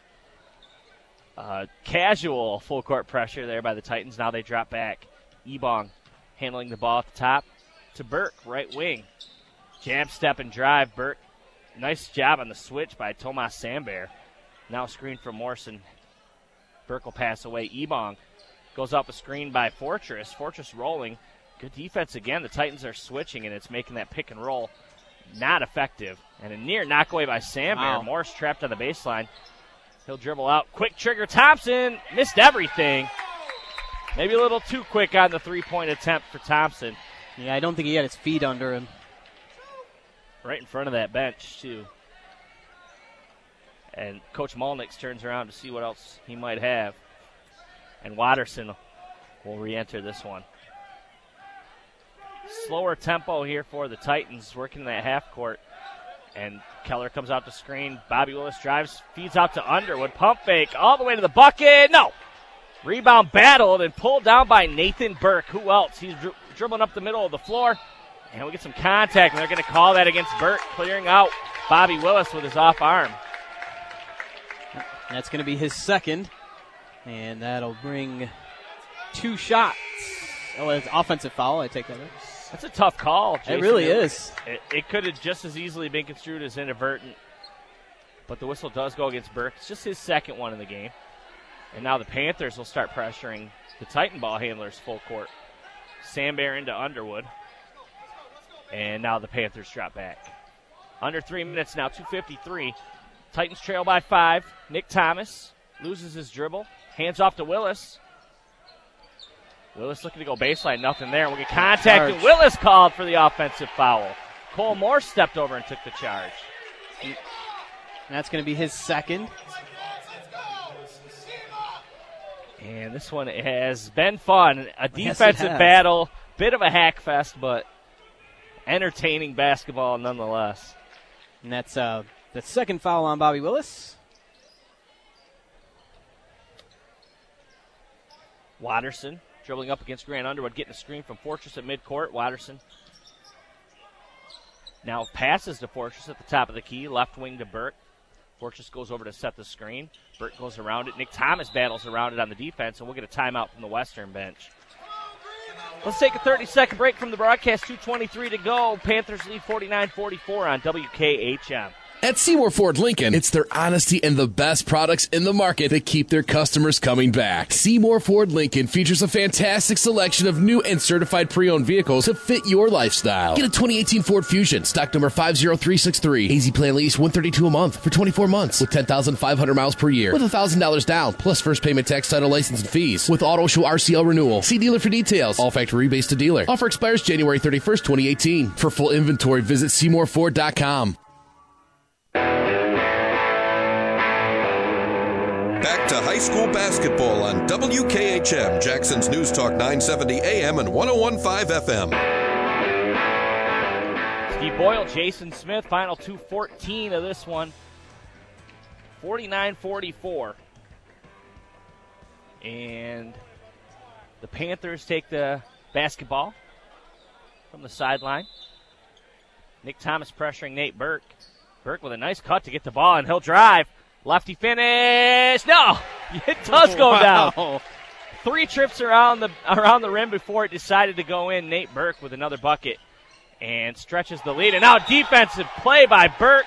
Casual full court pressure there by the Titans. Now they drop back. Ebong handling the ball at the top to Burke, right wing. Jab, step, and drive. Burke, nice job on the switch by Tomas Sambear. Now screen from Morrison. Burke will pass away. Ebong goes off a screen by Fortress. Fortress rolling. Good defense again. The Titans are switching, and it's making that pick and roll not effective. And a near knockaway by Sambear. Wow. Morris trapped on the baseline. He'll dribble out. Quick trigger. Thompson missed everything. Maybe a little too quick on the three-point attempt for Thompson. Yeah, I don't think he had his feet under him. Right in front of that bench, too. And Coach Malnix turns around to see what else he might have. And Watterson will re-enter this one. Slower tempo here for the Titans, working in that half court. And Keller comes out to screen. Bobby Willis drives, feeds out to Underwood. Pump fake all the way to the bucket. No! Rebound battled and pulled down by Nathan Burke. Who else? He's dribbling up the middle of the floor. And we get some contact, and they're going to call that against Burke, clearing out Bobby Willis with his off arm. That's going to be his second. And that'll bring 2 shots. Oh, it's offensive foul. I take that in. That's a tough call, Jason. It really is. It could have just as easily been construed as inadvertent. But the whistle does go against Burke. It's just his second one in the game. And now the Panthers will start pressuring the Titan ball handlers full court. Sambear into Underwood. And now the Panthers drop back. Under 3 minutes now, 2:53. Titans trail by 5. Nick Thomas loses his dribble. Hands off to Willis. Willis looking to go baseline, nothing there. We'll get contact, and Willis called for the offensive foul. Cole Moore stepped over and took the charge. And that's going to be his second. And this one has been fun. A defensive battle, bit of a hack fest, but entertaining basketball nonetheless. And that's the second foul on Bobby Willis. Watterson dribbling up against Grant Underwood, getting a screen from Fortress at midcourt. Watterson now passes to Fortress at the top of the key, left wing to Burke. Fortress goes over to set the screen. Burke goes around it. Nick Thomas battles around it on the defense, and we'll get a timeout from the Western bench. Let's take a 30-second break from the broadcast. 2:23 to go. Panthers lead 49-44 on WKHM. At Seymour Ford Lincoln, it's their honesty and the best products in the market that keep their customers coming back. Seymour Ford Lincoln features a fantastic selection of new and certified pre-owned vehicles to fit your lifestyle. Get a 2018 Ford Fusion, stock number 50363. Easy plan lease, $132 a month for 24 months with 10,500 miles per year with $1,000 down, plus first payment tax, title, license, and fees. With Auto Show RCL renewal. See dealer for details. All factory rebates to dealer. Offer expires January 31st, 2018. For full inventory, visit SeymourFord.com. Back to high school basketball on WKHM, Jackson's News Talk 970 AM and 101.5 FM. Steve Boyle, Jason Smith, final 2:14 of this one. 49-44. And the Panthers take the basketball from the sideline. Nick Thomas pressuring Nate Burke. Burke with a nice cut to get the ball, and he'll drive. Lefty finish. No, it does go down. 3 trips around the rim before it decided to go in. Nate Burke with another bucket and stretches the lead. And now defensive play by Burke.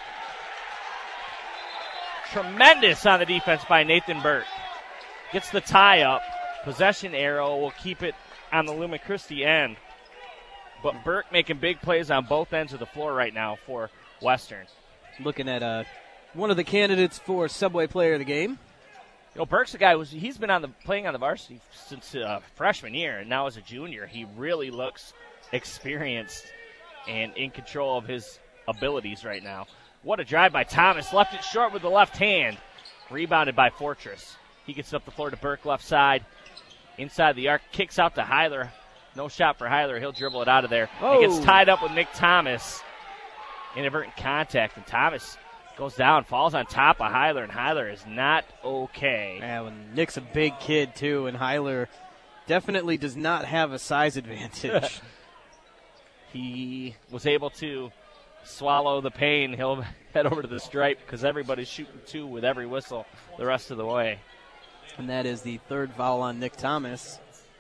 Tremendous on the defense by Nathan Burke. Gets the tie up. Possession arrow will keep it on the Lumen Christi end. But Burke making big plays on both ends of the floor right now for Western. Looking at one of the candidates for Subway Player of the Game. You know, Burke's a guy he's been playing on the varsity since freshman year, and now as a junior, he really looks experienced and in control of his abilities right now. What a drive by Thomas. Left it short with the left hand. Rebounded by Fortress. He gets it up the floor to Burke, left side. Inside the arc, kicks out to Heiler. No shot for Heiler. He'll dribble it out of there. He gets tied up with Nick Thomas. Inadvertent contact, and Thomas goes down, falls on top of Heiler, and Heiler is not okay. Yeah, well, Nick's a big kid, too, and Heiler definitely does not have a size advantage. He was able to swallow the pain. He'll head over to the stripe because everybody's shooting 2 with every whistle the rest of the way. And that is the third foul on Nick Thomas.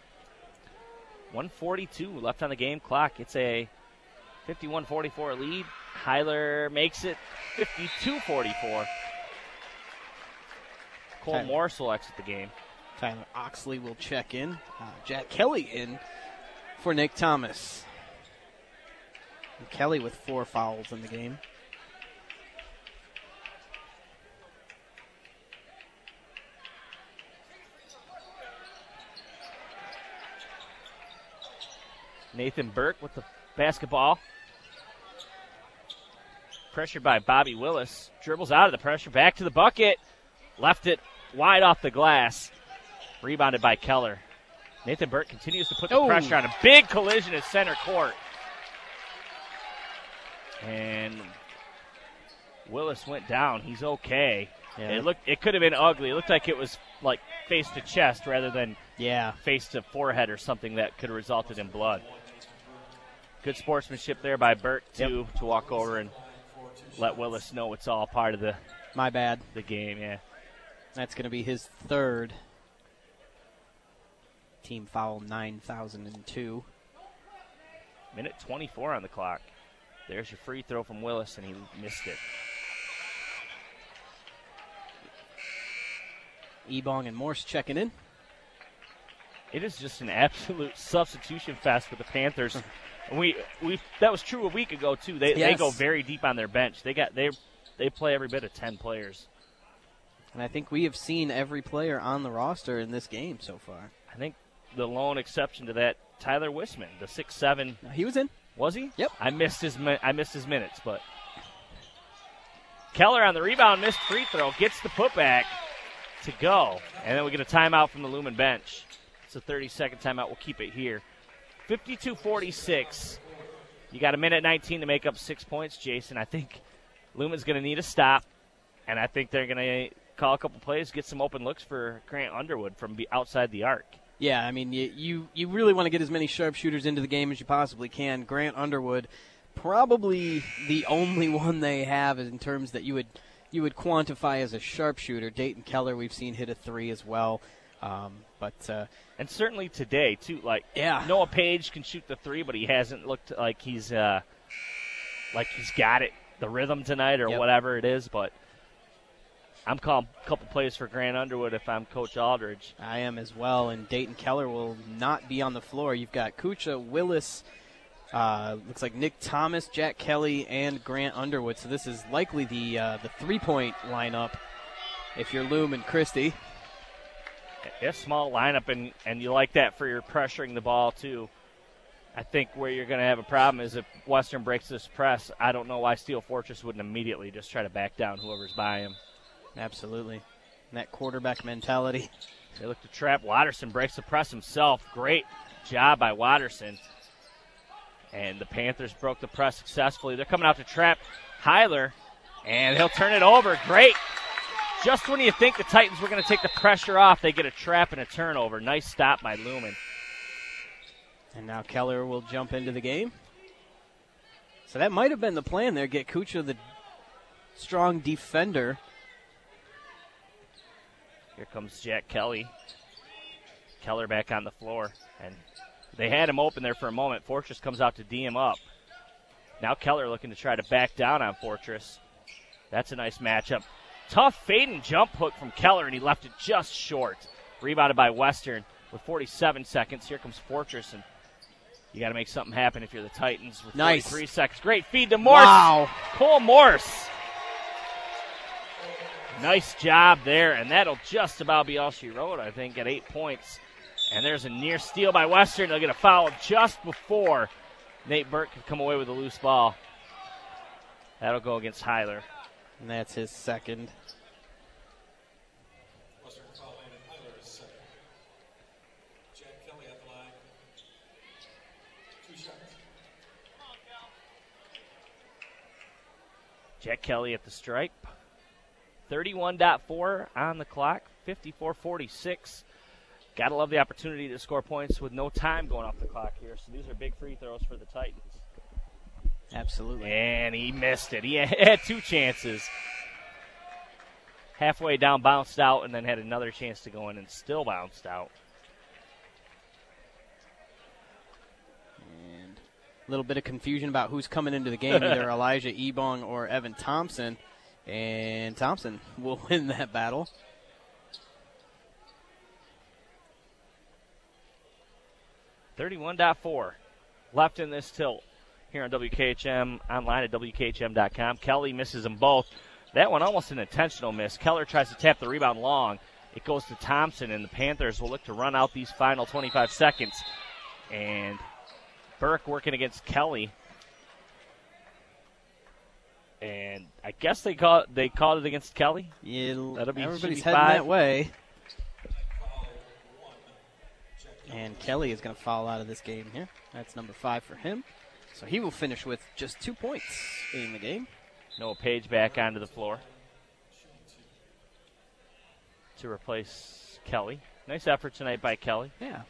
1:42 left on the game clock. It's a 51-44 lead. Heiler makes it 52-44. Cole Morris will exit the game. Tyler Oxley will check in. Jack Kelly in for Nick Thomas. And Kelly with 4 fouls in the game. Nathan Burke with the basketball. Pressured by Bobby Willis. Dribbles out of the pressure. Back to the bucket. Left it wide off the glass. Rebounded by Keller. Nathan Burke continues to put the pressure on. A big collision at center court. And Willis went down. He's okay. Yeah. It could have been ugly. It looked like it was like face to chest rather than face to forehead or something that could have resulted in blood. Good sportsmanship there by Burke to walk over and let Willis know it's all part of the the game. Yeah, that's going to be his third team foul. 9,002. Minute 24 on the clock. There's your free throw from Willis, and he missed it. Ebong and Morse checking in. It is just an absolute substitution fest for the Panthers. That was true a week ago too. They go very deep on their bench. They play every bit of 10 players. And I think we have seen every player on the roster in this game so far. I think the lone exception to that, Tyler Wisman, the 6'7". He was in. Was he? Yep. I missed his minutes, but Keller on the rebound, missed free throw, gets the putback to go, and then we get a timeout from the Lumen bench. It's a 30-second timeout. We'll keep it here. 52-46. You got a minute 19 to make up 6 points, Jason. I think Lumen's going to need a stop, and I think they're going to call a couple plays, get some open looks for Grant Underwood from outside the arc. Yeah, I mean, you really want to get as many sharpshooters into the game as you possibly can. Grant Underwood, probably the only one they have in terms that you would quantify as a sharpshooter. Dayton Keller, we've seen hit a 3 as well. And certainly today, too. Noah Page can shoot the 3, but he hasn't looked like he's got it, the rhythm tonight or whatever it is. But I'm calling a couple plays for Grant Underwood if I'm Coach Aldridge. I am as well, and Dayton Keller will not be on the floor. You've got Kucha, Willis, looks like Nick Thomas, Jack Kelly, and Grant Underwood. So this is likely the three-point lineup if you're Lumen Christie. A small lineup, and you like that for your pressuring the ball, too. I think where you're going to have a problem is if Western breaks this press, I don't know why Steel Fortress wouldn't immediately just try to back down whoever's by him. Absolutely. And that quarterback mentality. They look to trap. Watterson breaks the press himself. Great job by Watterson. And the Panthers broke the press successfully. They're coming out to trap Heiler, and he'll turn it over. Great. Just when you think the Titans were going to take the pressure off, they get a trap and a turnover. Nice stop by Lumen. And now Keller will jump into the game. So that might have been the plan there, get Kucha, the strong defender. Here comes Jack Kelly. Keller back on the floor. And they had him open there for a moment. Fortress comes out to D him up. Now Keller looking to try to back down on Fortress. That's a nice matchup. Tough fading jump hook from Keller, and he left it just short. Rebounded by Western with 47 seconds. Here comes Fortress, and you got to make something happen if you're the Titans with 43 seconds. Great feed to Morse. Wow. Cole Morse. Nice job there, and that'll just about be all she wrote, I think, at 8 points. And there's a near steal by Western. They'll get a foul just before Nate Burke could come away with a loose ball. That'll go against Heiler. And that's his second. Western foul line and Heiler is second. Jack Kelly at the line. 2 shots. Jack Kelly at the stripe. 31.4 on the clock. 54-46. Got to love the opportunity to score points with no time going off the clock here. So these are big free throws for the Titans. Absolutely. And he missed it. He had 2 chances. Halfway down, bounced out, and then had another chance to go in and still bounced out. And a little bit of confusion about who's coming into the game, either Elijah Ebong or Evan Thompson. And Thompson will win that battle. .4 left in this tilt here on WKHM, online at WKHM.com. Kelly misses them both. That one almost an intentional miss. Keller tries to tap the rebound long. It goes to Thompson, and the Panthers will look to run out these final 25 seconds. And Burke working against Kelly. And I guess they called it against Kelly. Yeah, that'll be everybody's heading that way. And Kelly is going to foul out of this game here. That's number 5 for him. So he will finish with just 2 points in the game. Noah Page back onto the floor to replace Kelly. Nice effort tonight by Kelly. Yeah.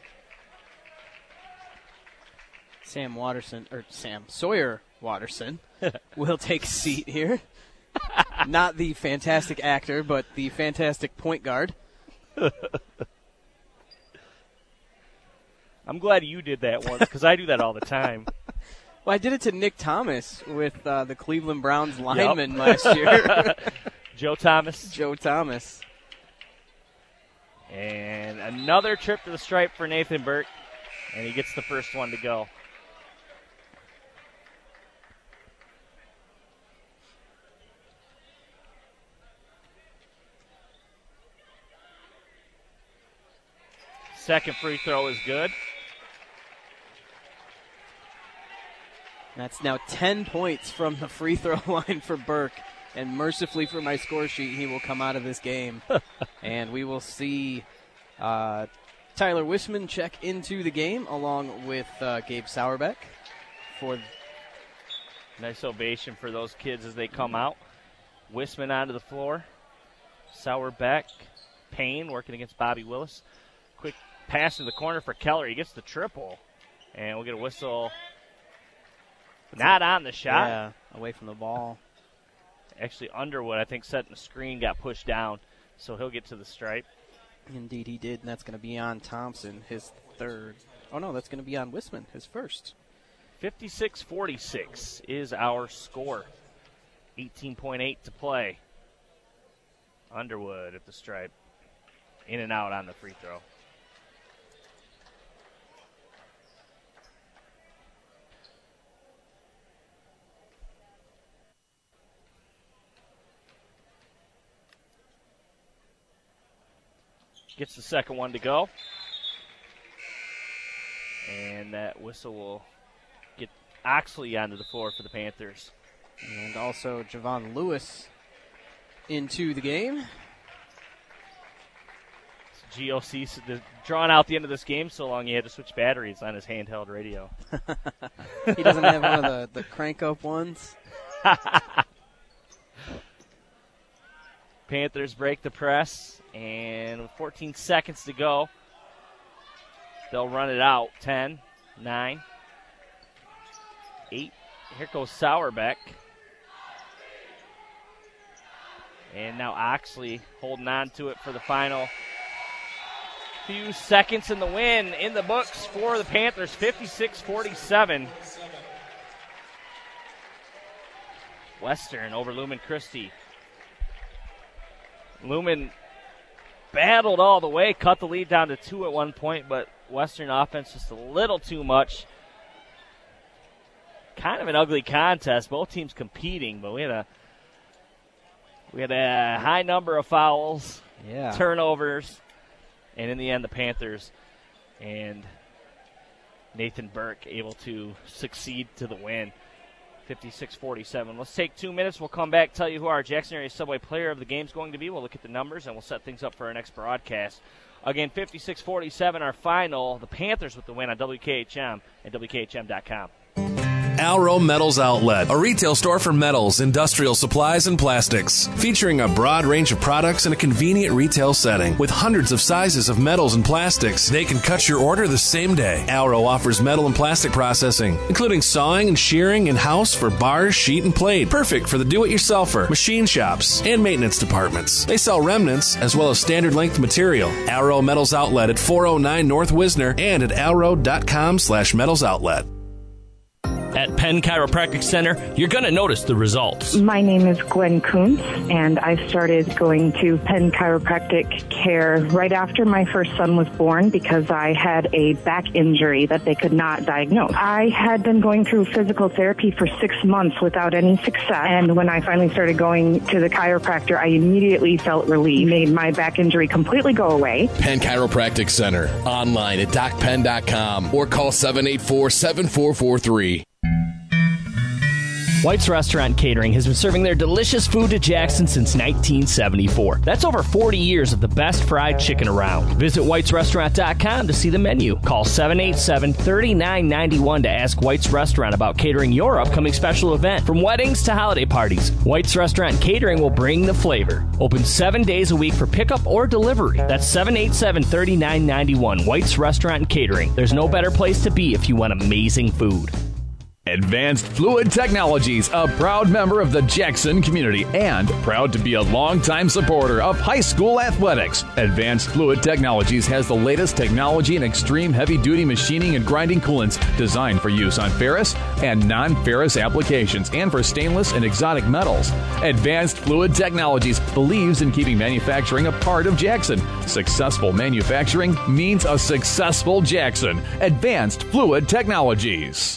Sawyer Watterson will take a seat here. Not the fantastic actor, but the fantastic point guard. I'm glad you did that once because I do that all the time. Well, I did it to Nick Thomas with the Cleveland Browns lineman last year. Joe Thomas. Joe Thomas. And another trip to the stripe for Nathan Burke, and he gets the first one to go. Second free throw is good. That's now 10 points from the free throw line for Burke. And mercifully for my score sheet, he will come out of this game. And we will see Tyler Wisman check into the game along with Gabe Sauerbeck. For nice ovation for those kids as they come out. Wisman onto the floor. Sauerbeck. Payne working against Bobby Willis. Quick pass to the corner for Keller. He gets the triple. And we'll get a whistle. Not on the shot. Yeah, away from the ball. Actually, Underwood, I think, setting the screen, got pushed down, so he'll get to the stripe. Indeed he did, and that's going to be on Thompson, his third. Oh, no, that's going to be on Wisman, his first. 56-46 is our score. 18.8 to play. Underwood at the stripe. In and out on the free throw. Gets the second one to go. And that whistle will get Oxley onto the floor for the Panthers. And also Javon Lewis into the game. GOC drawing out the end of this game so long he had to switch batteries on his handheld radio. He doesn't have one of the crank-up ones. Panthers break the press, and with 14 seconds to go, they'll run it out. 10, 9, 8. Here goes Sauerbeck. And now Oxley holding on to it for the final few seconds in the win in the books for the Panthers, 56-47. Western over Lumen Christi. Lumen battled all the way, cut the lead down to 2 at one point, but Western offense just a little too much. Kind of an ugly contest, both teams competing, but we had a high number of fouls, turnovers, and in the end the Panthers and Nathan Burke able to succeed to the win. 56-47. Let's take 2 minutes. We'll come back, tell you who our Jackson Area Subway Player of the Game is going to be. We'll look at the numbers, and we'll set things up for our next broadcast. Again, 56-47, our final. The Panthers with the win on WKHM and WKHM.com. Alro Metals Outlet, a retail store for metals, industrial supplies, and plastics, featuring a broad range of products in a convenient retail setting. With hundreds of sizes of metals and plastics, they can cut your order the same day. Alro offers metal and plastic processing, including sawing and shearing in-house for bars, sheet, and plate. Perfect for the do-it-yourselfer, machine shops, and maintenance departments. They sell remnants as well as standard length material. Alro Metals Outlet at 409 North Wisner and at alro.com/metalsoutlet. At Penn Chiropractic Center, you're going to notice the results. My name is Gwen Kuntz, and I started going to Penn Chiropractic Care right after my first son was born because I had a back injury that they could not diagnose. I had been going through physical therapy for 6 months without any success, and when I finally started going to the chiropractor, I immediately felt relief. Made my back injury completely go away. Penn Chiropractic Center, online at docpenn.com or call 784-7443. White's Restaurant and Catering has been serving their delicious food to Jackson since 1974. That's over 40 years of the best fried chicken around. Visit whitesrestaurant.com to see the menu. Call 787-3991 to ask White's Restaurant about catering your upcoming special event. From weddings to holiday parties, White's Restaurant and Catering will bring the flavor. Open 7 days a week for pickup or delivery. That's 787-3991. White's Restaurant and Catering. There's no better place to be if you want amazing food. Advanced Fluid Technologies, a proud member of the Jackson community and proud to be a longtime supporter of high school athletics. Advanced Fluid Technologies has the latest technology in extreme heavy-duty machining and grinding coolants designed for use on ferrous and non-ferrous applications and for stainless and exotic metals. Advanced Fluid Technologies believes in keeping manufacturing a part of Jackson. Successful manufacturing means a successful Jackson. Advanced Fluid Technologies.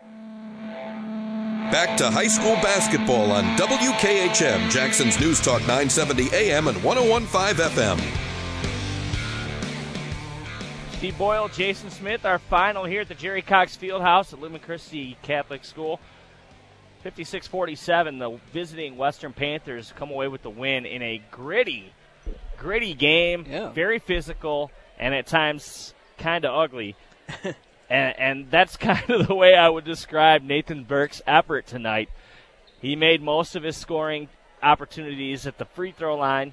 Back to high school basketball on WKHM, Jackson's News Talk 970 AM and 101.5 FM. Steve Boyle, Jason Smith, our final here at the Jerry Cox Fieldhouse at Lumen Christi Catholic School. 56-47, the visiting Western Panthers come away with the win in a gritty game, very physical, and at times kind of ugly. and that's kind of the way I would describe Nathan Burke's effort tonight. He made most of his scoring opportunities at the free throw line.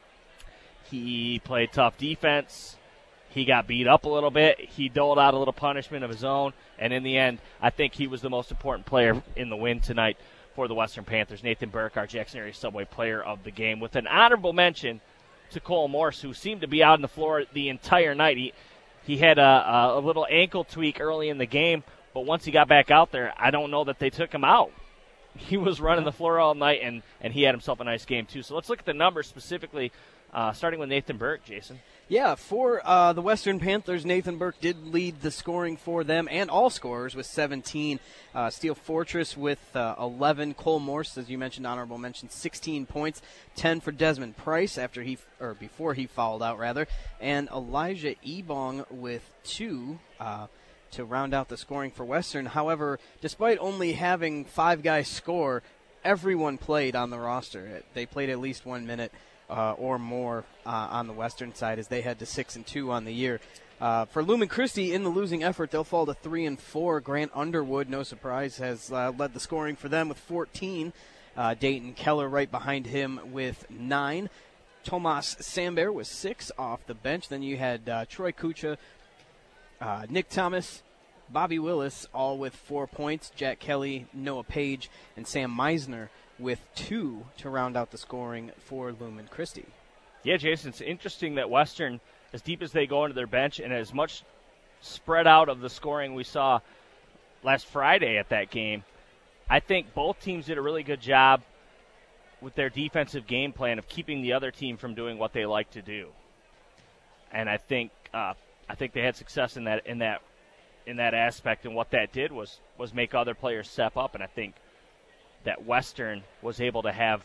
He played tough defense. He got beat up a little bit. He doled out a little punishment of his own. And in the end, I think he was the most important player in the win tonight for the Western Panthers. Nathan Burke, our Jackson Area Subway player of the game, with an honorable mention to Cole Morse, who seemed to be out on the floor the entire night. He had a little ankle tweak early in the game, but once he got back out there, I don't know that they took him out. He was running the floor all night, and he had himself a nice game, too. So let's look at the numbers specifically, starting with Nathan Burke, Jason. Yeah, for the Western Panthers, Nathan Burke did lead the scoring for them and all scorers with 17. Steel Fortress with 11. Cole Morse, as you mentioned, honorable mention, 16 points. 10 for Desmond Price before he fouled out, rather. And Elijah Ebong with 2 to round out the scoring for Western. However, despite only having 5 guys score, everyone played on the roster. They played at least 1 minute or more on the Western side, as they head to 6-2 on the year. For Lumen Christi, in the losing effort, they'll fall to 3-4. Grant Underwood, no surprise, has led the scoring for them with 14. Dayton Keller right behind him with 9. Tomas Sambert with 6 off the bench. Then you had Troy Kucha, Nick Thomas, Bobby Willis, all with 4 points. Jack Kelly, Noah Page, and Sam Meisner with 2 to round out the scoring for Lumen Christi. Yeah, Jason, it's interesting that Western, as deep as they go into their bench and as much spread out of the scoring we saw last Friday at that game, I think both teams did a really good job with their defensive game plan of keeping the other team from doing what they like to do. And I think they had success in that aspect, and what that did was make other players step up, and I think that Western was able to have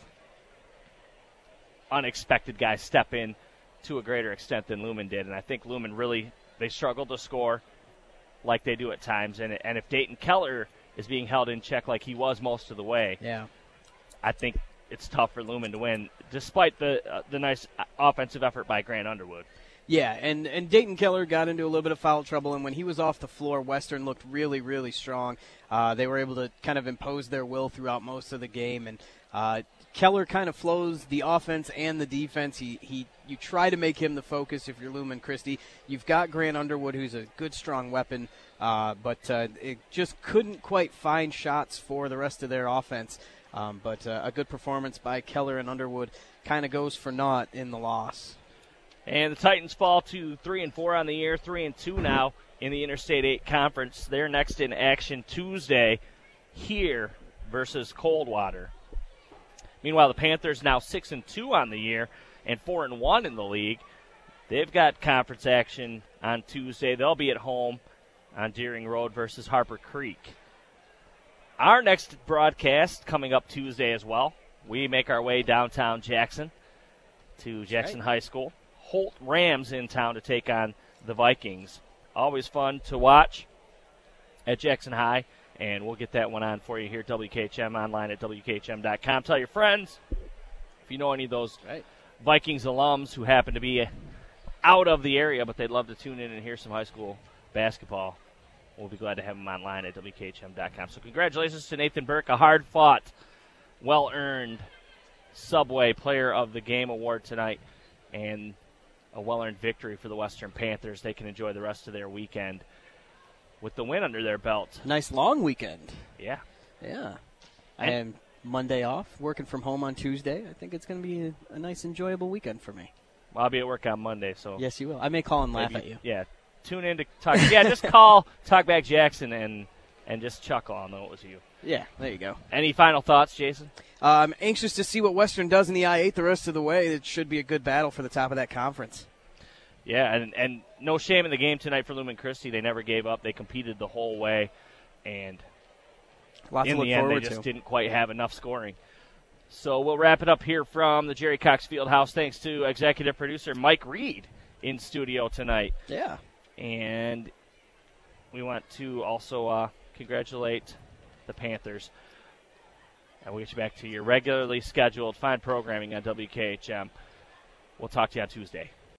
unexpected guys step in to a greater extent than Lumen did. And I think Lumen really, they struggled to score like they do at times. And if Dayton Keller is being held in check like he was most of the way, I think it's tough for Lumen to win, despite the nice offensive effort by Grant Underwood. Yeah, and Dayton Keller got into a little bit of foul trouble, and when he was off the floor, Western looked really, really strong. They were able to kind of impose their will throughout most of the game, and Keller kind of flows the offense and the defense. You try to make him the focus if you're Lumen Christi. You've got Grant Underwood, who's a good, strong weapon, but it just couldn't quite find shots for the rest of their offense. But a good performance by Keller and Underwood kind of goes for naught in the loss. And the Titans fall to 3-4 on the year, 3-2 now in the Interstate 8 Conference. They're next in action Tuesday here versus Coldwater. Meanwhile, the Panthers now 6-2 on the year and 4-1 in the league. They've got conference action on Tuesday. They'll be at home on Deering Road versus Harper Creek. Our next broadcast coming up Tuesday as well. We make our way downtown Jackson to Jackson High School. Holt Rams in town to take on the Vikings. Always fun to watch at Jackson High, and we'll get that one on for you here at WKHM, online at WKHM.com. Tell your friends, if you know any of those Vikings alums who happen to be out of the area, but they'd love to tune in and hear some high school basketball, we'll be glad to have them online at WKHM.com. So congratulations to Nathan Burke, a hard-fought, well-earned Subway Player of the Game award tonight, and a well-earned victory for the Western Panthers. They can enjoy the rest of their weekend with the win under their belt. Nice long weekend. Yeah. Yeah. And Monday off, working from home on Tuesday. I think it's going to be a nice, enjoyable weekend for me. Well, I'll be at work on Monday, so. Yes, you will. I may call and laugh at you. Yeah. Tune in to talk. Yeah, just call Talkback Jackson and just chuckle. I'll know it was you. Yeah, there you go. Any final thoughts, Jason? I'm anxious to see what Western does in the I-8 the rest of the way. It should be a good battle for the top of that conference. Yeah, and no shame in the game tonight for Lumen Christi. They never gave up. They competed the whole way, and lots in to look the end, forward they just to. didn't quite have enough scoring. So we'll wrap it up here from the Jerry Cox Fieldhouse. Thanks to executive producer Mike Reed in studio tonight. Yeah. And we want to also congratulate the Panthers. And we'll get you back to your regularly scheduled fine programming on WKHM. We'll talk to you on Tuesday.